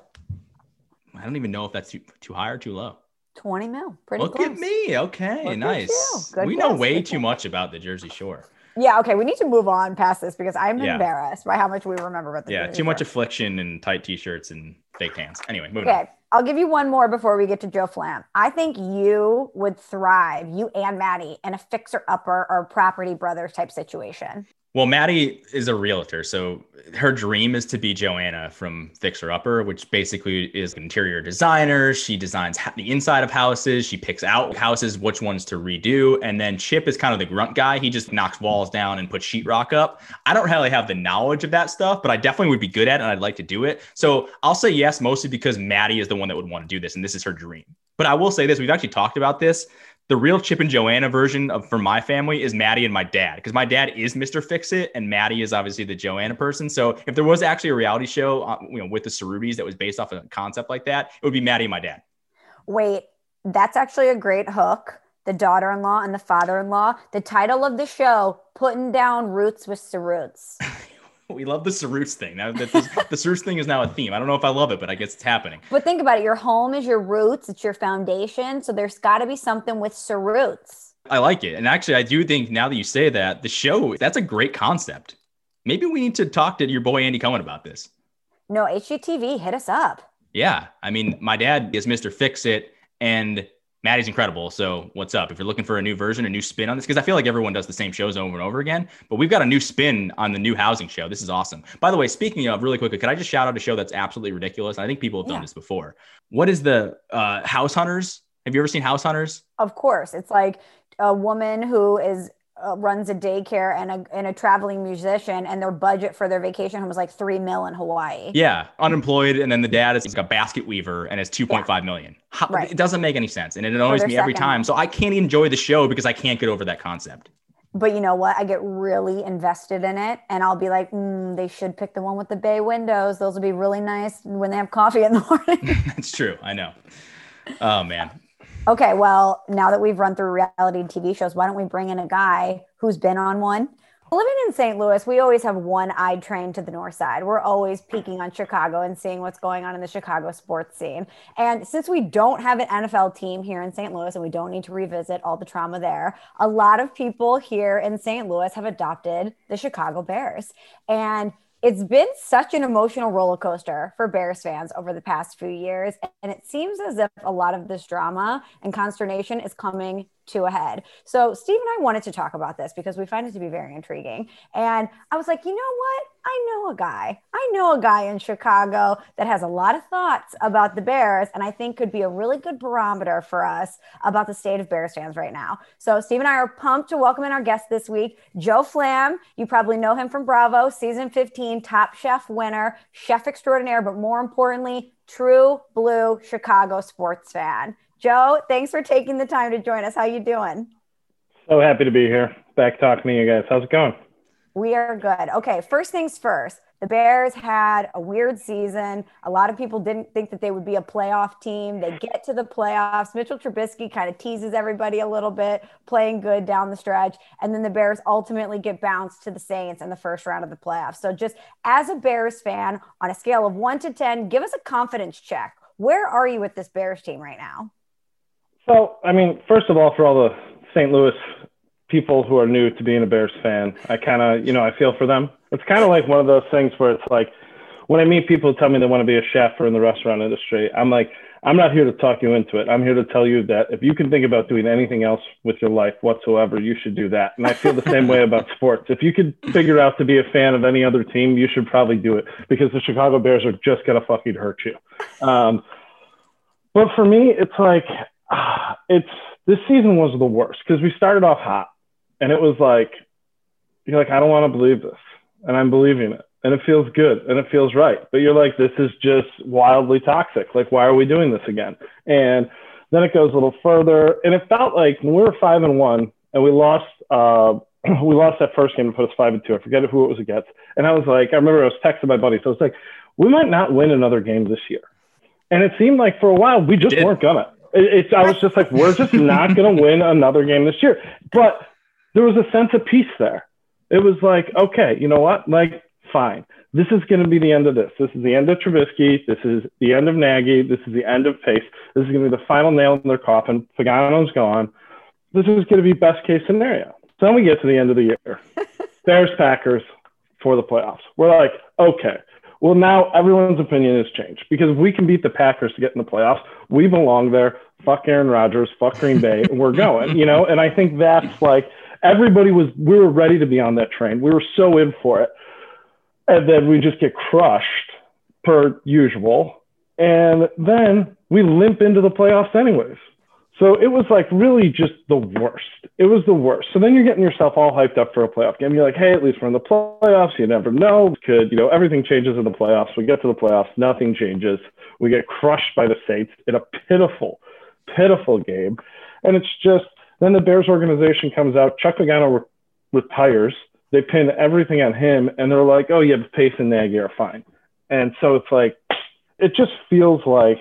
I don't even know if that's too, too high or too low. twenty mil. Pretty Look close. at me. Okay, Look nice. We guess. know way too much about the Jersey Shore. Yeah, okay. We need to move on past this because I'm yeah. embarrassed by how much we remember about the Yeah, Jersey too Shore. much affliction and tight t-shirts and fake hands. Anyway, moving okay. on. I'll give you one more before we get to Joe Flam. I think you would thrive, you and Maddie, in a fixer-upper or property brothers type situation. Well, Maddie is a realtor, so her dream is to be Joanna from Fixer Upper, which basically is an interior designer. She designs the inside of houses. She picks out houses, which ones to redo. And then Chip is kind of the grunt guy. He just knocks walls down and puts sheetrock up. I don't really have the knowledge of that stuff, but I definitely would be good at it and I'd like to do it. So I'll say yes, mostly because Maddie is the one that would want to do this, and this is her dream. But I will say this, we've actually talked about this. The real Chip and Joanna version of for my family is Maddie and my dad, because my dad is Mister Fix-It and Maddie is obviously the Joanna person. So if there was actually a reality show, uh, you know, with the Cerrutis that was based off of a concept like that, it would be Maddie and my dad. Wait, that's actually a great hook. The daughter-in-law and the father-in-law. The title of the show, Putting Down Roots with Cerruts. We love the Cerruts thing. Now that this, the Cerruts thing is now a theme. I don't know if I love it, but I guess it's happening. But think about it. Your home is your roots. It's your foundation. So there's got to be something with Cerruts. I like it. And actually, I do think now that you say that, the show, that's a great concept. Maybe we need to talk to your boy Andy Cohen about this. No, H G T V, hit us up. Yeah. I mean, my dad is Mister Fix-It and Maddie's incredible. So what's up? If you're looking for a new version, a new spin on this, because I feel like everyone does the same shows over and over again, but we've got a new spin on the new housing show. This is awesome. By the way, speaking of, really quickly, could I just shout out a show that's absolutely ridiculous? I think people have done yeah. this before. What is the uh, House Hunters? Have you ever seen House Hunters? Of course. It's like a woman who is uh, runs a daycare and a, and a traveling musician, and their budget for their vacation home was like three mil in Hawaii. Yeah. Unemployed. And then the dad is like a basket weaver and it's two point five yeah. million. How, right. It doesn't make any sense. And it annoys me every time. So I can't enjoy the show because I can't get over that concept. But you know what? I get really invested in it and I'll be like, mm, they should pick the one with the bay windows. Those will be really nice when they have coffee in the morning. That's true. I know. Oh man. Okay, well, now that we've run through reality T V shows, why don't we bring in a guy who's been on one? Living in Saint Louis, we always have one-eyed train to the north side. We're always peeking on Chicago and seeing what's going on in the Chicago sports scene. And since we don't have an N F L team here in Saint Louis and we don't need to revisit all the trauma there, a lot of people here in Saint Louis have adopted the Chicago Bears. And it's been such an emotional roller coaster for Bears fans over the past few years. And it seems as if a lot of this drama and consternation is coming to a head. So Steve and I wanted to talk about this because we find it to be very intriguing. And I was like, you know what? I know a guy. I know a guy in Chicago that has a lot of thoughts about the Bears and I think could be a really good barometer for us about the state of Bears fans right now. So Steve and I are pumped to welcome in our guest this week, Joe Flamm. You probably know him from Bravo, season fifteen, Top Chef winner, chef extraordinaire, but more importantly, true blue Chicago sports fan. Joe, thanks for taking the time to join us. How you doing? So happy to be here. Back talking to you guys. How's it going? We are good. Okay, first things first. The Bears had a weird season. A lot of people didn't think that they would be a playoff team. They get to the playoffs. Mitchell Trubisky kind of teases everybody a little bit, playing good down the stretch. And then the Bears ultimately get bounced to the Saints in the first round of the playoffs. So just as a Bears fan, on a scale of one to ten, give us a confidence check. Where are you with this Bears team right now? So, I mean, first of all, for all the Saint Louis people who are new to being a Bears fan, I kind of, you know, I feel for them. It's kind of like one of those things where it's like, when I meet people who tell me they want to be a chef or in the restaurant industry, I'm like, I'm not here to talk you into it. I'm here to tell you that if you can think about doing anything else with your life whatsoever, you should do that. And I feel the same way about sports. If you could figure out to be a fan of any other team, you should probably do it because the Chicago Bears are just going to fucking hurt you. Um, but for me, it's like, it's this season was the worst because we started off hot and it was like, you're like, I don't want to believe this. And I'm believing it. And it feels good and it feels right. But you're like, this is just wildly toxic. Like, why are we doing this again? And then it goes a little further. And it felt like when we were five and one and we lost, uh, we lost that first game to put us five and two. I forget who it was against. And I was like, I remember I was texting my buddy. So I was like, we might not win another game this year. And it seemed like for a while, we just weren't gonna. It's, I was just like, we're just not going to win another game this year. But there was a sense of peace there. It was like, okay, you know what? Like, fine. This is going to be the end of this. This is the end of Trubisky. This is the end of Nagy. This is the end of Pace. This is going to be the final nail in their coffin. Pagano's gone. This is going to be best case scenario. So then we get to the end of the year. Bears, Packers for the playoffs. We're like, okay. Well, now everyone's opinion has changed because if we can beat the Packers to get in the playoffs, we belong there. Fuck Aaron Rodgers, fuck Green Bay, and we're going, you know? And I think that's like, everybody was, we were ready to be on that train. We were so in for it. And then we just get crushed per usual. And then we limp into the playoffs anyways. So it was like really just the worst. It was the worst. So then you're getting yourself all hyped up for a playoff game. You're like, hey, at least we're in the playoffs. You never know. Could, you know, everything changes in the playoffs. We get to the playoffs. Nothing changes. We get crushed by the Saints in a pitiful, pitiful game. And it's just, then the Bears organization comes out. Chuck Pagano re- retires. They pin everything on him. And they're like, oh, yeah, Pace and Nagy are fine. And so it's like, it just feels like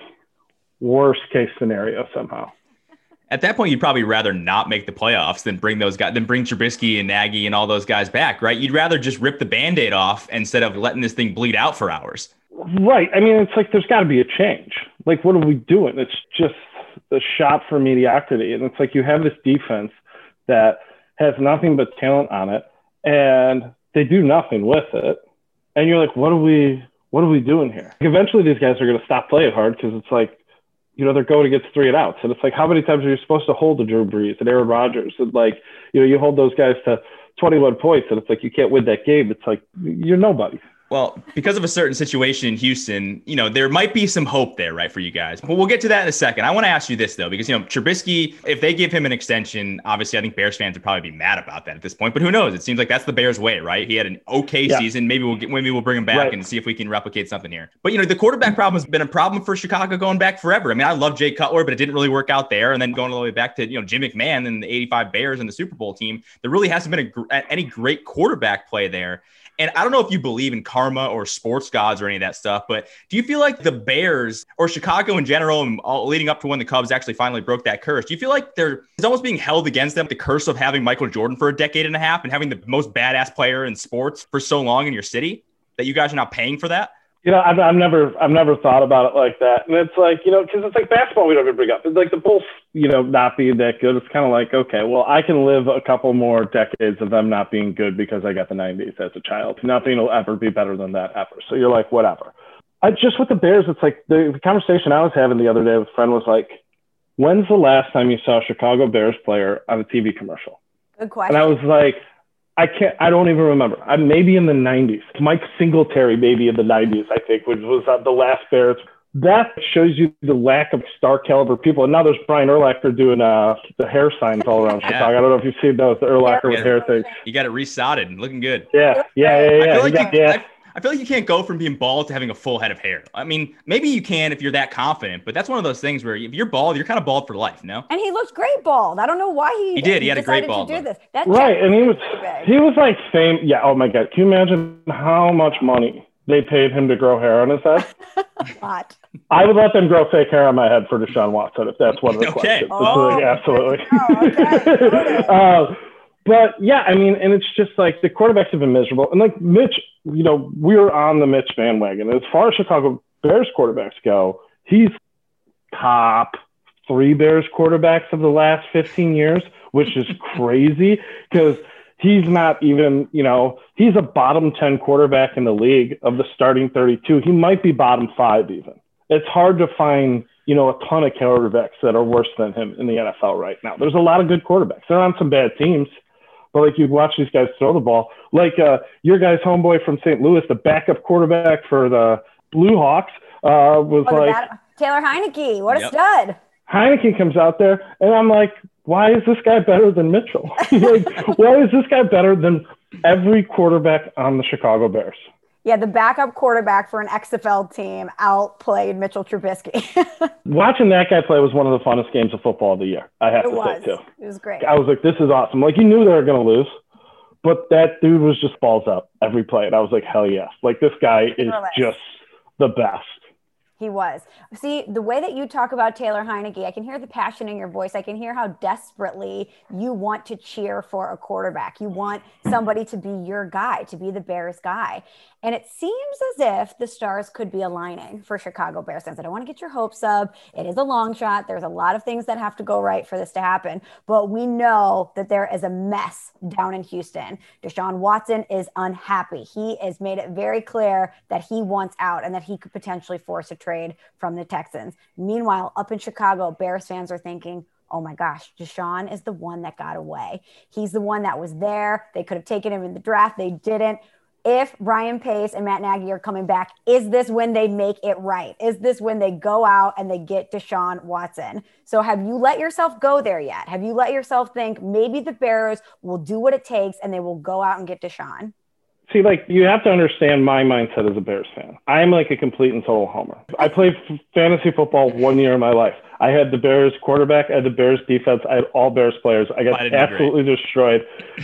worst case scenario somehow. At that point, you'd probably rather not make the playoffs than bring those guys, than bring Trubisky and Nagy and all those guys back, right? You'd rather just rip the Band-Aid off instead of letting this thing bleed out for hours. Right. I mean, it's like there's got to be a change. Like, what are we doing? It's just a shot for mediocrity. And it's like you have this defense that has nothing but talent on it, and they do nothing with it. And you're like, what are we, what are we doing here? Like, eventually, these guys are going to stop playing hard because it's like, you know, they're going against three and outs. And it's like, how many times are you supposed to hold the Drew Brees and Aaron Rodgers? And like, you know, you hold those guys to twenty-one points and it's like, you can't win that game. It's like, you're nobody. Well, because of a certain situation in Houston, you know, there might be some hope there, right, for you guys. But we'll get to that in a second. I want to ask you this, though, because, you know, Trubisky, if they give him an extension, obviously I think Bears fans would probably be mad about that at this point. But who knows? It seems like that's the Bears way, right? He had an okay yeah. season. Maybe we'll get, maybe we'll bring him back right. and see if we can replicate something here. But, you know, the quarterback problem has been a problem for Chicago going back forever. I mean, I love Jay Cutler, but it didn't really work out there. And then going all the way back to, you know, Jim McMahon and the eighty-five Bears and the Super Bowl team, there really hasn't been a, any great quarterback play there. And I don't know if you believe in karma or sports gods or any of that stuff, but do you feel like the Bears or Chicago in general, and all leading up to when the Cubs actually finally broke that curse, do you feel like there is almost being held against them the curse of having Michael Jordan for a decade and a half and having the most badass player in sports for so long in your city that you guys are now paying for that? You know, I've, I've never, I've never thought about it like that. And it's like, you know, because it's like basketball we don't even bring up. It's like the Bulls, you know, not being that good. It's kind of like, okay, well, I can live a couple more decades of them not being good because I got the nineties as a child. Nothing will ever be better than that ever. So you're like, whatever. I just with the Bears, it's like the, the conversation I was having the other day with a friend was like, when's the last time you saw a Chicago Bears player on a T V commercial? Good question. And I was like, I can't, I don't even remember. I maybe in the nineties. Mike Singletary, maybe in the nineties, I think, which was uh, the last Bears. That shows you the lack of star caliber people. And now there's Brian Urlacher doing uh, the hair signs all around yeah. Chicago. I don't know if you've seen those, the Urlacher with hair things. You got it resodded and looking good. Yeah, yeah, yeah, yeah. I feel like, got, you, yeah. I, I feel like you can't go from being bald to having a full head of hair. I mean, maybe you can if you're that confident, but that's one of those things where if you're bald, you're kind of bald for life, no? And he looked great bald. I don't know why he He did. He had a great bald. To do this. That right, and he was he was like fame. Yeah. Oh my God. Can you imagine how much money they paid him to grow hair on his head? A lot. I would let them grow fake hair on my head for Deshaun Watson if that's one of the okay. questions. Oh, like, absolutely. Oh, okay. uh, but yeah, I mean, and it's just like the quarterbacks have been miserable. And like Mitch, you know, we're on the Mitch bandwagon. As far as Chicago Bears quarterbacks go, he's top three Bears quarterbacks of the last fifteen years, which is crazy because he's not even, you know, he's a bottom ten quarterback in the league of the starting thirty-two. He might be bottom five even. It's hard to find, you know, a ton of quarterbacks that are worse than him in the N F L right now. There's a lot of good quarterbacks. They're on some bad teams. But like you watch these guys throw the ball, like uh, your guy's homeboy from Saint Louis, the backup quarterback for the Blue Hawks, uh, was oh, like that, Taylor Heineke. What yep. a stud! Heineke comes out there, and I'm like, why is this guy better than Mitchell? Like, why is this guy better than every quarterback on the Chicago Bears? Yeah, the backup quarterback for an X F L team outplayed Mitchell Trubisky. Watching that guy play was one of the funnest games of football of the year, I have it to was. say, too. It was great. I was like, this is awesome. Like, you knew they were going to lose, but that dude was just balls up every play. And I was like, hell yes. Like, this guy is just the best. He was. See, the way that you talk about Taylor Heineke, I can hear the passion in your voice. I can hear how desperately you want to cheer for a quarterback. You want somebody to be your guy, to be the Bears guy. And it seems as if the stars could be aligning for Chicago Bears fans. I don't want to get your hopes up. It is a long shot. There's a lot of things that have to go right for this to happen. But we know that there is a mess down in Houston. Deshaun Watson is unhappy. He has made it very clear that he wants out and that he could potentially force a trade from the Texans. Meanwhile, up in Chicago, Bears fans are thinking, oh my gosh, Deshaun is the one that got away. He's the one that was there. They could have taken him in the draft. They didn't. If Ryan Pace and Matt Nagy are coming back, is this when they make it right? Is this when they go out and they get Deshaun Watson? So have you let yourself go there yet? Have you let yourself think maybe the Bears will do what it takes and they will go out and get Deshaun? See, like, you have to understand my mindset as a Bears fan. I'm like a complete and total homer. I played f- fantasy football one year in my life. I had the Bears quarterback. I had the Bears defense. I had all Bears players. I got absolutely destroyed.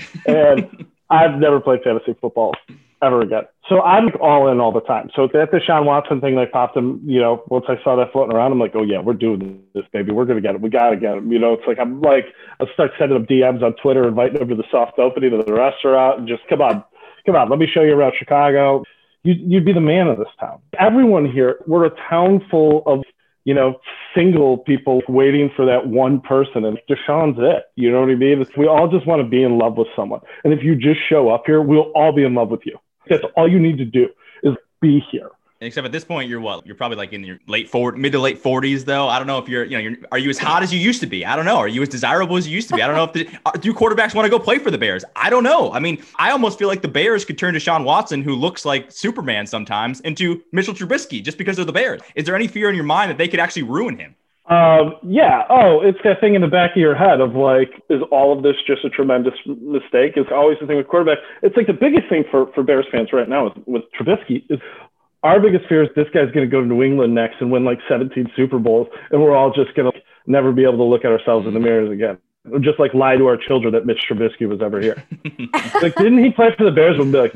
And I've never played fantasy football ever again. So I'm all in all the time. So that Deshaun Watson thing like popped him, you know, once I saw that floating around, I'm like, oh yeah, we're doing this, baby. We're going to get it. We got to get him. You know, it's like, I'm like, I'll start sending them D Ms on Twitter, inviting them to the soft opening of the restaurant and just come on, come on, let me show you around Chicago. You'd, you'd be the man of this town. Everyone here, we're a town full of, you know, single people waiting for that one person. And Deshaun's it. You know what I mean? We all just want to be in love with someone. And if you just show up here, we'll all be in love with you. That's all you need to do is be here. Except at this point, you're what? You're probably like in your late forties, mid to late forties, though. I don't know if you're, you know, you're, are you as hot as you used to be? I don't know. Are you as desirable as you used to be? I don't know if the, do quarterbacks want to go play for the Bears? I don't know. I mean, I almost feel like the Bears could turn Deshaun Watson, who looks like Superman sometimes, into Mitchell Trubisky just because of the Bears. Is there any fear in your mind that they could actually ruin him? Um, yeah. Oh, it's that thing in the back of your head of like, is all of this just a tremendous mistake? It's always the thing with quarterback. It's like the biggest thing for, for Bears fans right now is, with Trubisky is our biggest fear is this guy's going to go to New England next and win like seventeen Super Bowls. And we're all just going to never be able to look at ourselves in the mirrors again. Just like lie to our children that Mitch Trubisky was ever here. Like, didn't he play for the Bears? We'll be like, no,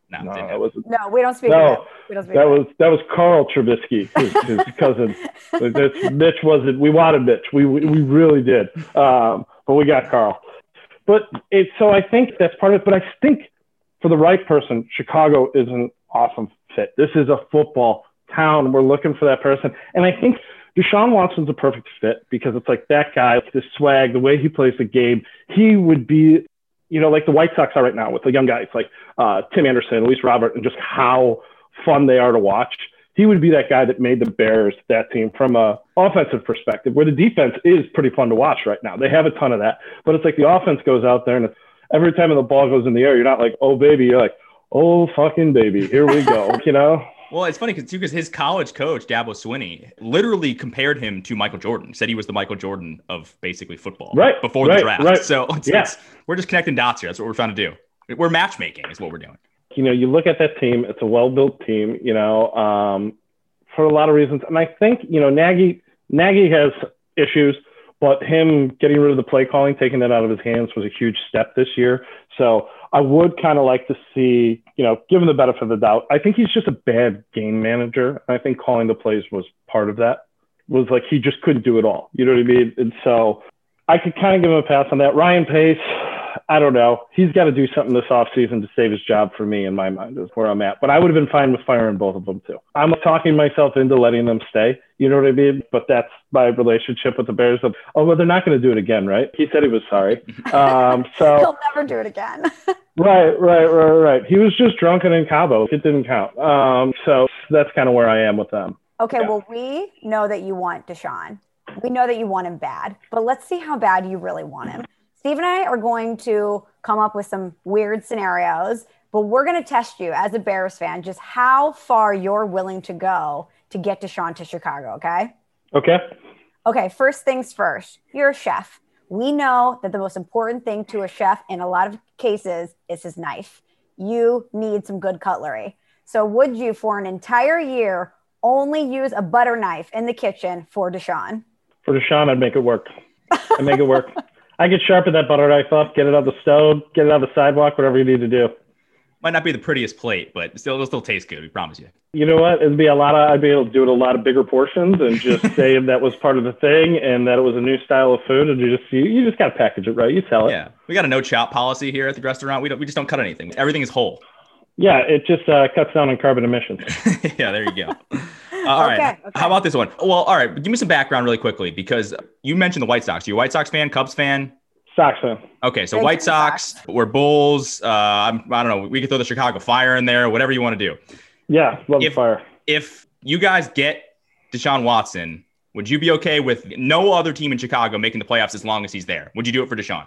No, No, didn't that was No, we don't speak no. of it. We don't speak That of was that was Carl Trubisky, his, his cousin. This, Mitch wasn't. We wanted Mitch. We we, we really did. Um, but we got Carl. But it. So I think that's part of it. But I think for the right person, Chicago is an awesome fit. This is a football town. We're looking for that person, and I think Deshaun Watson's a perfect fit because it's like that guy, like the swag, the way he plays the game. He would be, you know, like the White Sox are right now with the young guys like uh, Tim Anderson, Luis Robert, and just how fun they are to watch. He would be that guy that made the Bears that team from a offensive perspective, where the defense is pretty fun to watch right now. They have a ton of that, but it's like the offense goes out there and it's, every time the ball goes in the air, you're not like, oh baby, you're like, oh fucking baby, here we go, you know? Well, it's funny because because his college coach, Dabo Swinney, literally compared him to Michael Jordan, said he was the Michael Jordan of basically football right, before right, the draft. Right. So it's, yeah. it's, we're just connecting dots here. That's what we're trying to do. We're matchmaking is what we're doing. You know, you look at that team, it's a well-built team, you know, um, for a lot of reasons. And I think, you know, Nagy, Nagy has issues, but him getting rid of the play calling, taking that out of his hands was a huge step this year. So I would kind of like to see, you know, given the benefit of the doubt, I think he's just a bad game manager. I think calling the plays was part of that. Was like he just couldn't do it all. You know what I mean? And so I could kind of give him a pass on that. Ryan Pace, I don't know. He's got to do something this offseason to save his job for me, in my mind, is where I'm at. But I would have been fine with firing both of them, too. I'm talking myself into letting them stay. You know what I mean? But that's my relationship with the Bears. Of, oh, well, they're not going to do it again, right? He said he was sorry. Um, so He'll never do it again. right, right, right, right. He was just drunk and in Cabo. It didn't count. Um, so that's kind of where I am with them. Okay, Yeah. well, we know that you want Deshaun. We know that you want him bad, but let's see how bad you really want him. Steve and I are going to come up with some weird scenarios, but we're going to test you as a Bears fan, just how far you're willing to go to get Deshaun to Chicago, okay? Okay. Okay, first things first, you're a chef. We know that the most important thing to a chef in a lot of cases is his knife. You need some good cutlery. So would you, for an entire year, only use a butter knife in the kitchen for Deshaun? For Deshaun, I'd make it work. I'd make it work. I could sharpen that butter knife up, get it on the stove, get it on the sidewalk, whatever you need to do. Might not be the prettiest plate, but still, it'll still taste good. We promise you. You know what? It'd be a lot of, I'd be able to do it a lot of bigger portions and just say that was part of the thing and that it was a new style of food. And you just, you, you just got to package it right. You sell it. Yeah. We got a no chop policy here at the restaurant. We don't, we just don't cut anything. Everything is whole. Yeah. It just uh, cuts down on carbon emissions. Yeah, there you go. Uh, all Okay, right. okay. How about this one? Well, all right. Give me some background really quickly because you mentioned the White Sox. Are you a White Sox fan, Cubs fan? Sox fan. Okay, so Big White Sox. Sox, we're Bulls. Uh, I'm, I don't know. We could throw the Chicago Fire in there, whatever you want to do. Yeah. Love If- the fire. If you guys get Deshaun Watson, would you be okay with no other team in Chicago making the playoffs as long as he's there? Would you do it for Deshaun?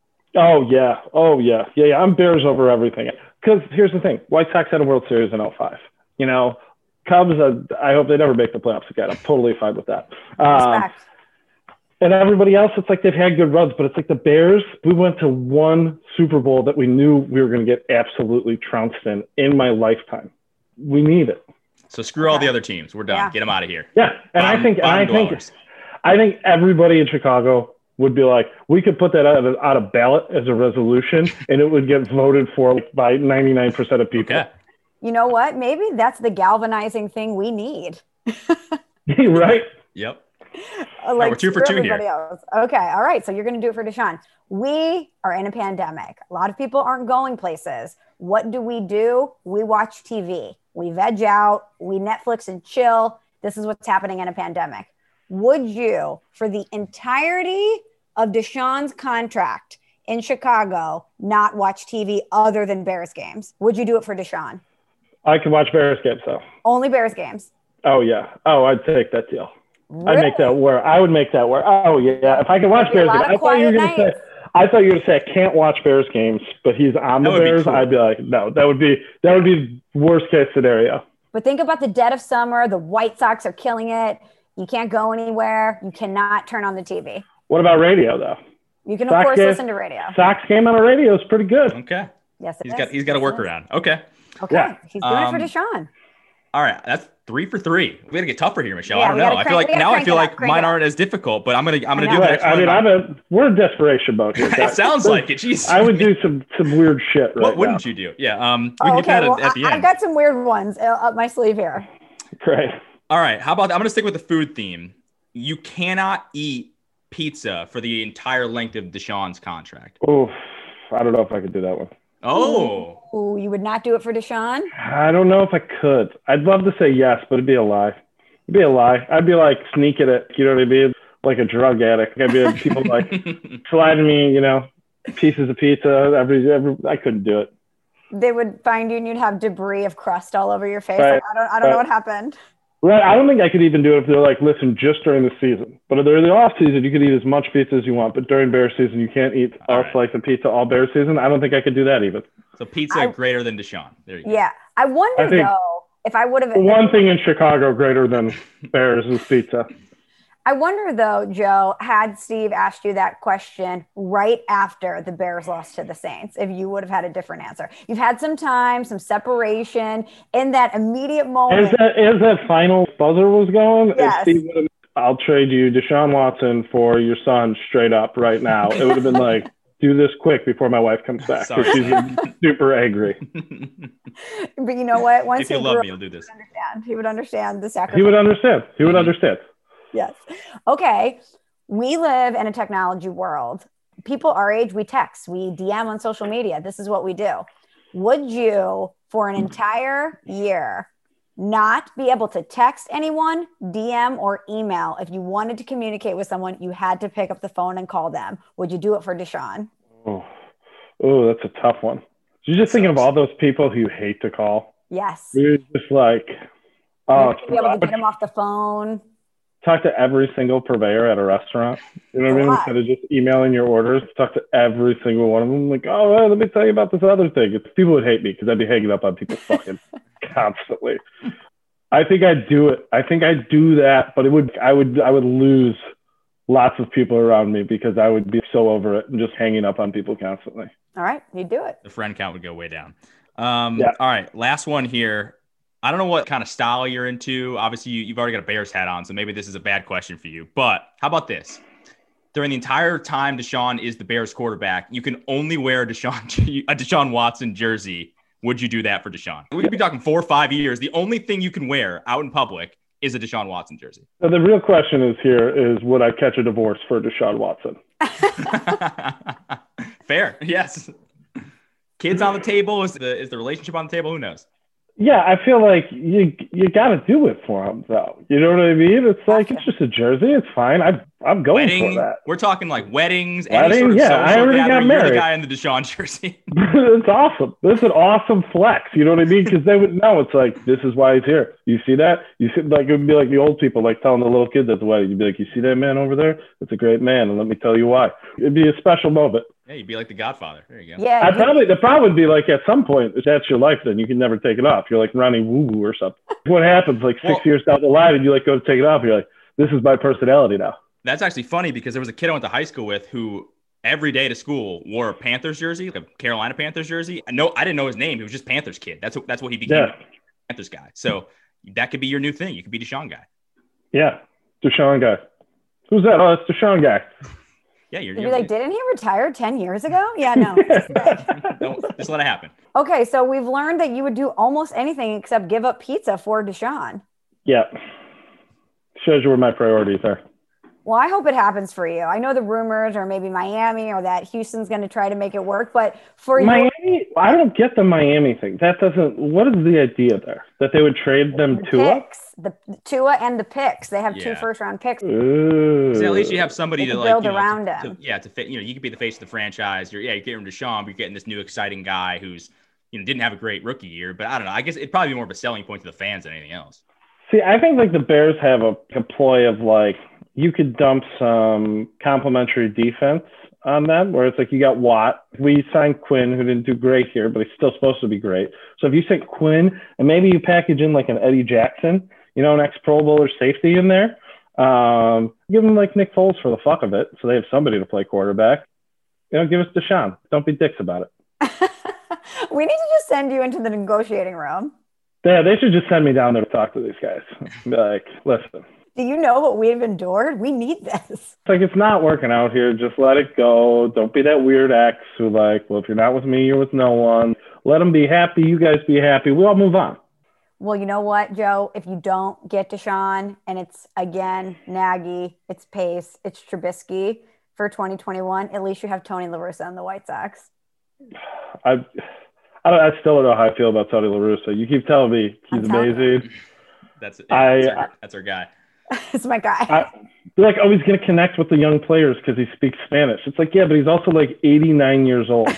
Oh, yeah. Oh, yeah. Yeah, yeah. I'm Bears over everything. Because here's the thing. White Sox had a World Series in oh five. You know, Cubs, uh, I hope they never make the playoffs again. I'm totally fine with that. Um, Respect. and everybody else, it's like they've had good runs. But it's like the Bears, we went to one Super Bowl that we knew we were going to get absolutely trounced in in my lifetime. We need it. So screw all Okay. the other teams. We're done. Yeah. Get them out of here. Yeah. And I Bottom- think, and I bottom think, dwellers. I think everybody in Chicago would be like, we could put that out of, out of ballot as a resolution and it would get voted for by ninety-nine percent of people. Okay. You know what? Maybe that's the galvanizing thing we need. Right? Yep. Uh, Like we're two for screw two here. everybody else. Okay. All right. So you're going to do it for Deshaun. We are in a pandemic. A lot of people aren't going places. What do we do? We watch T V. We veg out. We Netflix and chill. This is what's happening in a pandemic. Would you, for the entirety of Deshaun's contract in Chicago, not watch T V other than Bears games? Would you do it for Deshaun? I could watch Bears games though. Only Bears games. Oh yeah. Oh, I'd take that deal. Really? I'd make that work. I would make that work. Oh yeah. If I could watch There'd be a Bears lot games, of I thought you were quiet gonna nights. say. I thought you were gonna say I can't watch Bears games, but he's on the That would be Bears. cool. I'd be like, no, that would be that would be worst case scenario. But think about the dead of summer. The White Sox are killing it. You can't go anywhere. You cannot turn on the T V. What about radio though? You can, of Sox course, game- listen to radio. Sox game on the radio is pretty good. Okay. Yes, it He's is. got he's got a Yes, it is. workaround. Okay. Okay. Yeah. He's doing Um, it for Deshaun. All right. That's Three for three. We gotta get tougher here, Michelle. Yeah, I don't we know. gotta I feel crank- like we now gotta I feel crank it like up, crank mine it up. aren't as difficult, but I'm gonna I'm gonna I do know. the next I one. mean, I'm a, we're in desperation mode here. It sounds like it. Jeez. I would do some some weird shit right What wouldn't now. you do? Yeah. Um. We Oh, can okay, get that well, at, at the I, end. I've got some weird ones uh, up my sleeve here. Great. All right. How about I'm gonna stick with the food theme. You cannot eat pizza for the entire length of Deshaun's contract. Oh, I don't know if I could do that one. Oh. Ooh, you would not do it for Deshaun? I don't know if I could. I'd love to say yes, but it'd be a lie. It'd be a lie. I'd be like sneaking it. You know what I mean? Like a drug addict. I'd be people like sliding me, you know, pieces of pizza every every. I couldn't do it. They would find you and you'd have debris of crust all over your face. Right. Like, I don't, I don't know Right. what happened. Right. I don't think I could even do it if they're like, listen, just during the season. But if they're in the off season, you can eat as much pizza as you want. But during bear season, you can't eat All a right. slice of pizza all bear season. I don't think I could do that even. So pizza I- greater than Deshaun. There you go. Yeah. I wonder I think- though if I would have. The one thing in Chicago greater than bears is pizza. I wonder though, Joe, had Steve asked you that question right after the Bears lost to the Saints, if you would have had a different answer. You've had some time, some separation in that immediate moment. As that, as that final buzzer was going, if Yes. Steve would have, I'll trade you Deshaun Watson for your son straight up right now. It would have been like, do this quick before my wife comes back. Sorry. Because she's super angry. But you know what? Once If you he love grew me, up, you'll do this. he would understand. He would understand the sacrifice. He would understand. He would Mhm. understand. Yes. Okay. We live in a technology world. People our age, we text, we D M on social media. This is what we do. Would you, for an entire year, not be able to text anyone, D M, or email if you wanted to communicate with someone? You had to pick up the phone and call them. Would you do it for Deshaun? Oh, oh that's a tough one. You're just thinking of all those people who you hate to call. Yes. You're just like, oh, You'd be able to get him off the phone. talk to every single purveyor at a restaurant. You know what I mean? Why? Instead of just emailing your orders, talk to every single one of them. Like, oh, well, let me tell you about this other thing. It's, people would hate me because I'd be hanging up on people fucking constantly. I think I'd do it. I think I'd do that, but it would. I would. I would lose lots of people around me because I would be so over it and just hanging up on people constantly. All right. You'd do it. The friend count would go way down. Um, Yeah. All right. Last one here. I don't know what kind of style you're into. Obviously, you, you've already got a Bears hat on, so maybe this is a bad question for you. But how about this? During the entire time Deshaun is the Bears quarterback, you can only wear a Deshaun, a Deshaun Watson jersey. Would you do that for Deshaun? We could be talking four or five years. The only thing you can wear out in public is a Deshaun Watson jersey. So the real question is here is, would I catch a divorce for Deshaun Watson? Fair. Yes. Kids on the table. Is the, is the relationship on the table? Who knows? Yeah, I feel like you you got to do it for him, though. You know what I mean? It's like, it's just a jersey. It's fine. I, I'm going Wedding. for that. We're talking like weddings. Wedding? Any sort of Yeah, I social already got gathering. You're the married. guy in the Deshaun jersey. It's awesome. It's an awesome flex. You know what I mean? Because they would know. It's like, this is why he's here. You see that? You see, like, it would be like the old people, like telling the little kids at the wedding. You'd be like, you see that man over there? It's a great man. And let me tell you why. It'd be a special moment. Yeah, you'd be like the Godfather. There you go. Yeah. I you- probably, the problem would be like, at some point, if that's your life, then you can never take it off. You're like Ronnie Woo Woo or something. What happens like six Well- years down the line and you like go to take it off? You're like, this is my personality now. That's actually funny because there was a kid I went to high school with who every day to school wore a Panthers jersey, like a Carolina Panthers jersey. I know I didn't know his name. He was just Panthers kid. That's what, that's what he became. Yeah. Panthers guy. So that could be your new thing. You could be Deshaun guy. Yeah. Deshaun guy. Who's that? Oh, it's Deshaun guy. Yeah, you're, You'd be you're like, didn't he retire ten years ago? Yeah, no. Don't, just let it happen. Okay, so we've learned that you would do almost anything except give up pizza for Deshaun. Yeah. Shows you where my priorities are. Well, I hope it happens for you. I know the rumors or maybe Miami or that Houston's going to try to make it work, but for you, Miami, I don't get the Miami thing. That doesn't, what is the idea there? That they would trade them the to us? picks, the Tua and the picks, they have two Yeah. first round picks. Ooh. So at least you have somebody They to can like build you know, around to, him. to- yeah, to fit. You know, you could be the face of the franchise. You're yeah, you're getting Deshaun, but you're getting this new exciting guy who's you know didn't have a great rookie year. But I don't know. I guess it'd probably be more of a selling point to the fans than anything else. See, I think like the Bears have a, a ploy of like, you could dump some complimentary defense on them where it's like you got Watt. We signed Quinn, who didn't do great here, but he's still supposed to be great. So if you sent Quinn and maybe you package in like an Eddie Jackson, you know, an ex-Pro Bowler safety in there, um, give them like Nick Foles for the fuck of it. So they have somebody to play quarterback. You know, give us Deshaun. Don't be dicks about it. We need to just send you into the negotiating room. Yeah, they should just send me down there to talk to these guys. Be like, listen. Do you know what we've endured? We need this. It's like, it's not working out here. Just let it go. Don't be that weird ex who like, well, if you're not with me, you're with no one. Let them be happy. You guys be happy. We all move on. Well, you know what, Joe? If you don't get Deshaun and it's, again, Nagy, it's Pace, it's Trubisky for twenty twenty-one, at least you have Tony La Russa on the White Sox. I I, don't, I still don't know how I feel about Tony La Russa. You keep telling me he's amazing. That's, yeah, I, that's, our, that's our guy. It's my guy. I, they're like, oh, he's going to connect with the young players because he speaks Spanish. It's like, yeah, but he's also like eighty-nine years old.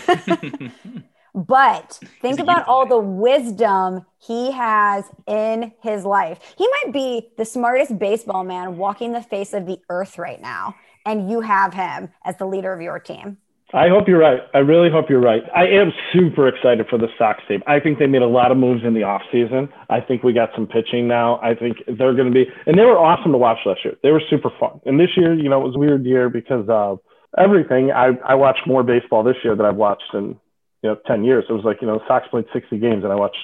But think about all the wisdom he has in his life. He might be the smartest baseball man walking the face of the earth right now, and you have him as the leader of your team. I hope you're right. I really hope you're right. I am super excited for the Sox team. I think they made a lot of moves in the offseason. I think we got some pitching now. I think they're going to be – and they were awesome to watch last year. They were super fun. And this year, you know, it was a weird year because of everything. I, I watched more baseball this year than I've watched in, you know, ten years. It was like, you know, the Sox played sixty games, and I watched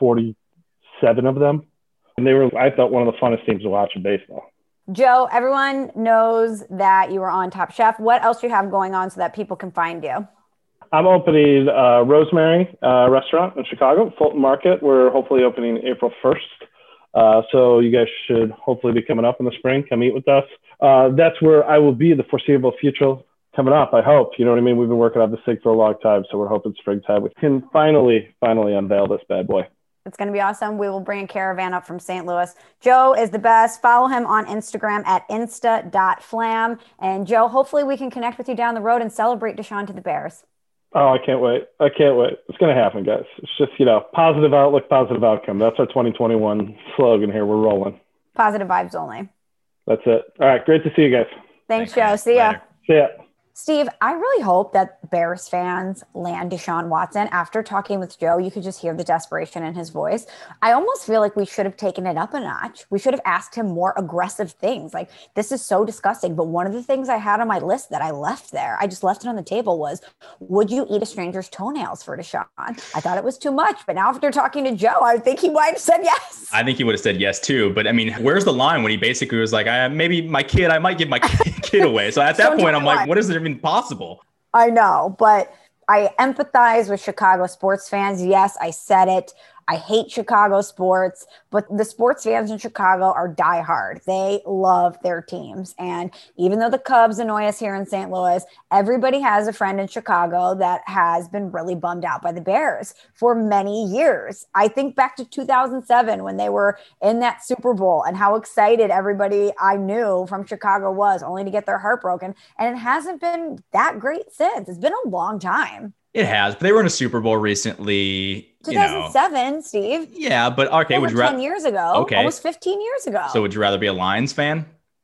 forty-seven of them. And they were, I thought, one of the funnest teams to watch in baseball. Joe, everyone knows that you were on Top Chef. What else do you have going on so that people can find you? I'm opening uh, Rosemary uh, restaurant in Chicago, Fulton Market. We're hopefully opening April first. Uh, so you guys should hopefully be coming up in the spring. Come eat with us. Uh, that's where I will be the foreseeable future coming up, I hope. You know what I mean? We've been working on this thing for a long time, so we're hoping springtime we can finally, finally unveil this bad boy. It's going to be awesome. We will bring a caravan up from Saint Louis. Joe is the best. Follow him on Instagram at insta dot flam. And Joe, hopefully we can connect with you down the road and celebrate Deshaun to the Bears. Oh, I can't wait. I can't wait. It's going to happen, guys. It's just, you know, positive outlook, positive outcome. That's our twenty twenty-one slogan here. We're rolling. Positive vibes only. That's it. All right. Great to see you guys. Thanks, Thanks Joe. man. See ya. Later. See ya. Steve, I really hope that Bears fans land Deshaun Watson. After talking with Joe, you could just hear the desperation in his voice. I almost feel like we should have taken it up a notch. We should have asked him more aggressive things. Like, this is so disgusting. But one of the things I had on my list that I left there, I just left it on the table, was, would you eat a stranger's toenails for Deshaun? I thought it was too much. But now after talking to Joe, I think he might have said yes. I think he would have said yes, too. But, I mean, where's the line when he basically was like, I, maybe my kid, I might give my kid away. So at that point, I'm like, what is it even possible? I know, but I empathize with Chicago sports fans. Yes, I said it. I hate Chicago sports, but the sports fans in Chicago are diehard. They love their teams. And even though the Cubs annoy us here in Saint Louis, everybody has a friend in Chicago that has been really bummed out by the Bears for many years. I think back to two thousand seven when they were in that Super Bowl and how excited everybody I knew from Chicago was, only to get their heart broken. And it hasn't been that great since. It's been a long time. It has, but they were in a Super Bowl recently. two thousand seven, you know. Steve. Yeah, but okay. Over would you ra- ten years ago. Okay. Almost fifteen years ago. So would you rather be a Lions fan?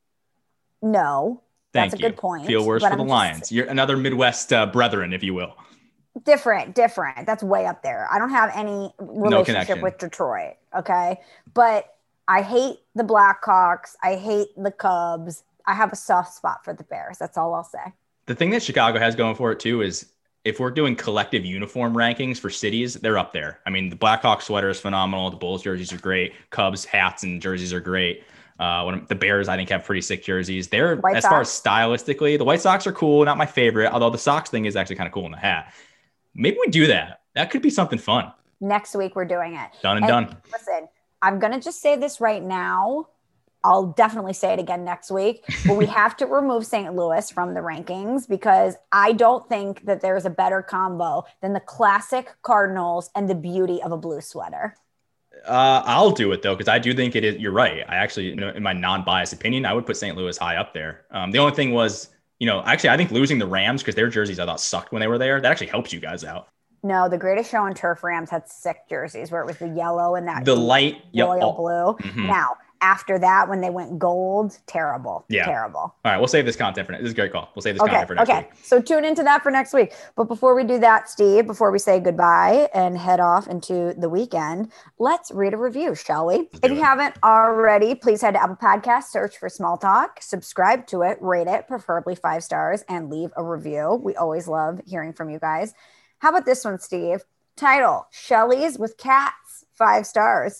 No. Thank that's you. a good point. Feel worse for I'm the just... Lions. You're another Midwest uh, brethren, if you will. Different, different. That's way up there. I don't have any relationship no with Detroit. Okay. But I hate the Blackhawks. I hate the Cubs. I have a soft spot for the Bears. That's all I'll say. The thing that Chicago has going for it, too, is if we're doing collective uniform rankings for cities, they're up there. I mean, the Blackhawks sweater is phenomenal. The Bulls jerseys are great. Cubs hats and jerseys are great. Uh, when the Bears, I think, have pretty sick jerseys. They're, White as Sox. far as stylistically, the White Sox are cool. Not my favorite, although the Sox thing is actually kind of cool in the hat. Maybe we do that. That could be something fun. Next week, we're doing it. Done and, and done. Listen, I'm going to just say this right now. I'll definitely say it again next week, but we have to remove Saint Louis from the rankings because I don't think that there's a better combo than the classic Cardinals and the beauty of a blue sweater. Uh, I'll do it, though, because I do think it is. You're right. I actually, you know, in my non-biased opinion, I would put Saint Louis high up there. Um, the only thing was, you know, actually, I think losing the Rams because their jerseys I thought sucked when they were there. That actually helps you guys out. No, the Greatest Show on Turf Rams had sick jerseys where it was the yellow and that the light royal yep, blue. Mm-hmm. Now, after that, when they went gold, terrible. Yeah. Terrible. All right. We'll save this content for next. This is a great call. We'll save this okay, content for next okay. week. So tune into that for next week. But before we do that, Steve, before we say goodbye and head off into the weekend, let's read a review, shall we? If you it. haven't already, please head to Apple Podcasts, search for Small Talk, subscribe to it, rate it, preferably five stars, and leave a review. We always love hearing from you guys. How about this one, Steve? Title, Shelley's with Cats, five stars.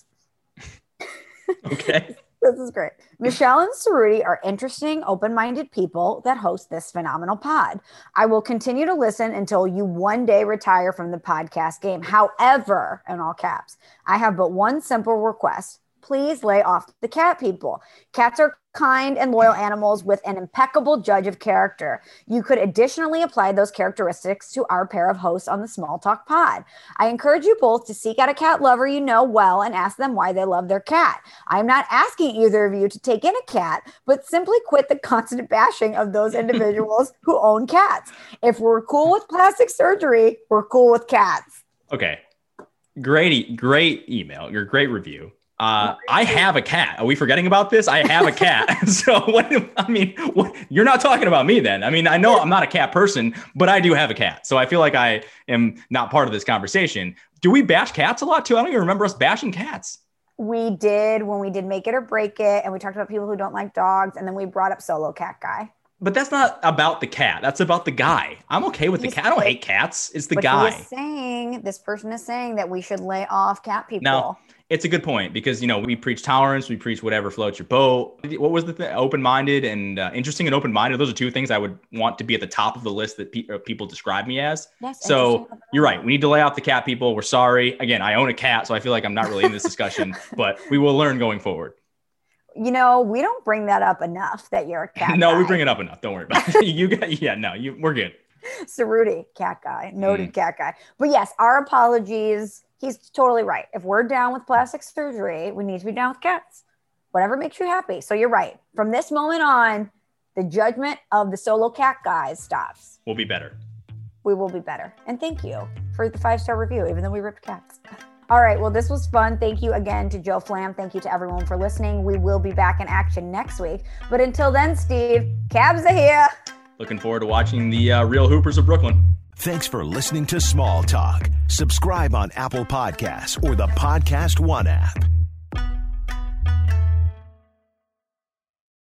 Okay. This is great. Michelle and Cerruti are interesting, open-minded people that host this phenomenal pod. I will continue to listen until you one day retire from the podcast game. However, in all caps, I have but one simple request. Please lay off the cat people. Cats are kind and loyal animals with an impeccable judge of character. You could additionally apply those characteristics to our pair of hosts on the Small Talk pod. I encourage you both to seek out a cat lover you know well and ask them why they love their cat. I am not asking either of you to take in a cat, but simply quit the constant bashing of those individuals who own cats. If we're cool with plastic surgery, we're cool with cats. Okay. Great, great email. Your great review. Uh, I have a cat. Are we forgetting about this? I have a cat. So what, I mean, what, you're not talking about me then. I mean, I know I'm not a cat person, but I do have a cat. So I feel like I am not part of this conversation. Do we bash cats a lot too? I don't even remember us bashing cats. We did when we did Make It or Break It. And we talked about people who don't like dogs. And then we brought up Solo Cat Guy. But that's not about the cat. That's about the guy. I'm okay with the cat. I don't hate cats. It's the but guy. He is saying, this person is saying that we should lay off cat people. Now, it's a good point because, you know, we preach tolerance. We preach whatever floats your boat. What was the thing? Open-minded and uh, interesting and open-minded. Those are two things I would want to be at the top of the list that pe- people describe me as. Yes, so you're right. We need to lay off the cat people. We're sorry. Again, I own a cat, so I feel like I'm not really in this discussion, but we will learn going forward. You know, we don't bring that up enough that you're a cat no, guy. we bring it up enough. Don't worry about it. You got, yeah, no, you, we're good. Cerruti, cat guy, noted mm. cat guy. But yes, our apologies. He's totally right. If we're down with plastic surgery, we need to be down with cats. Whatever makes you happy. So you're right. From this moment on, the judgment of the Solo Cat guys stops. We'll be better. We will be better. And thank you for the five-star review, even though we ripped cats. All right. Well, this was fun. Thank you again to Joe Flam. Thank you to everyone for listening. We will be back in action next week. But until then, Steve, Cabs are here. Looking forward to watching the uh, Real Hoopers of Brooklyn. Thanks for listening to Small Talk. Subscribe on Apple Podcasts or the Podcast One app.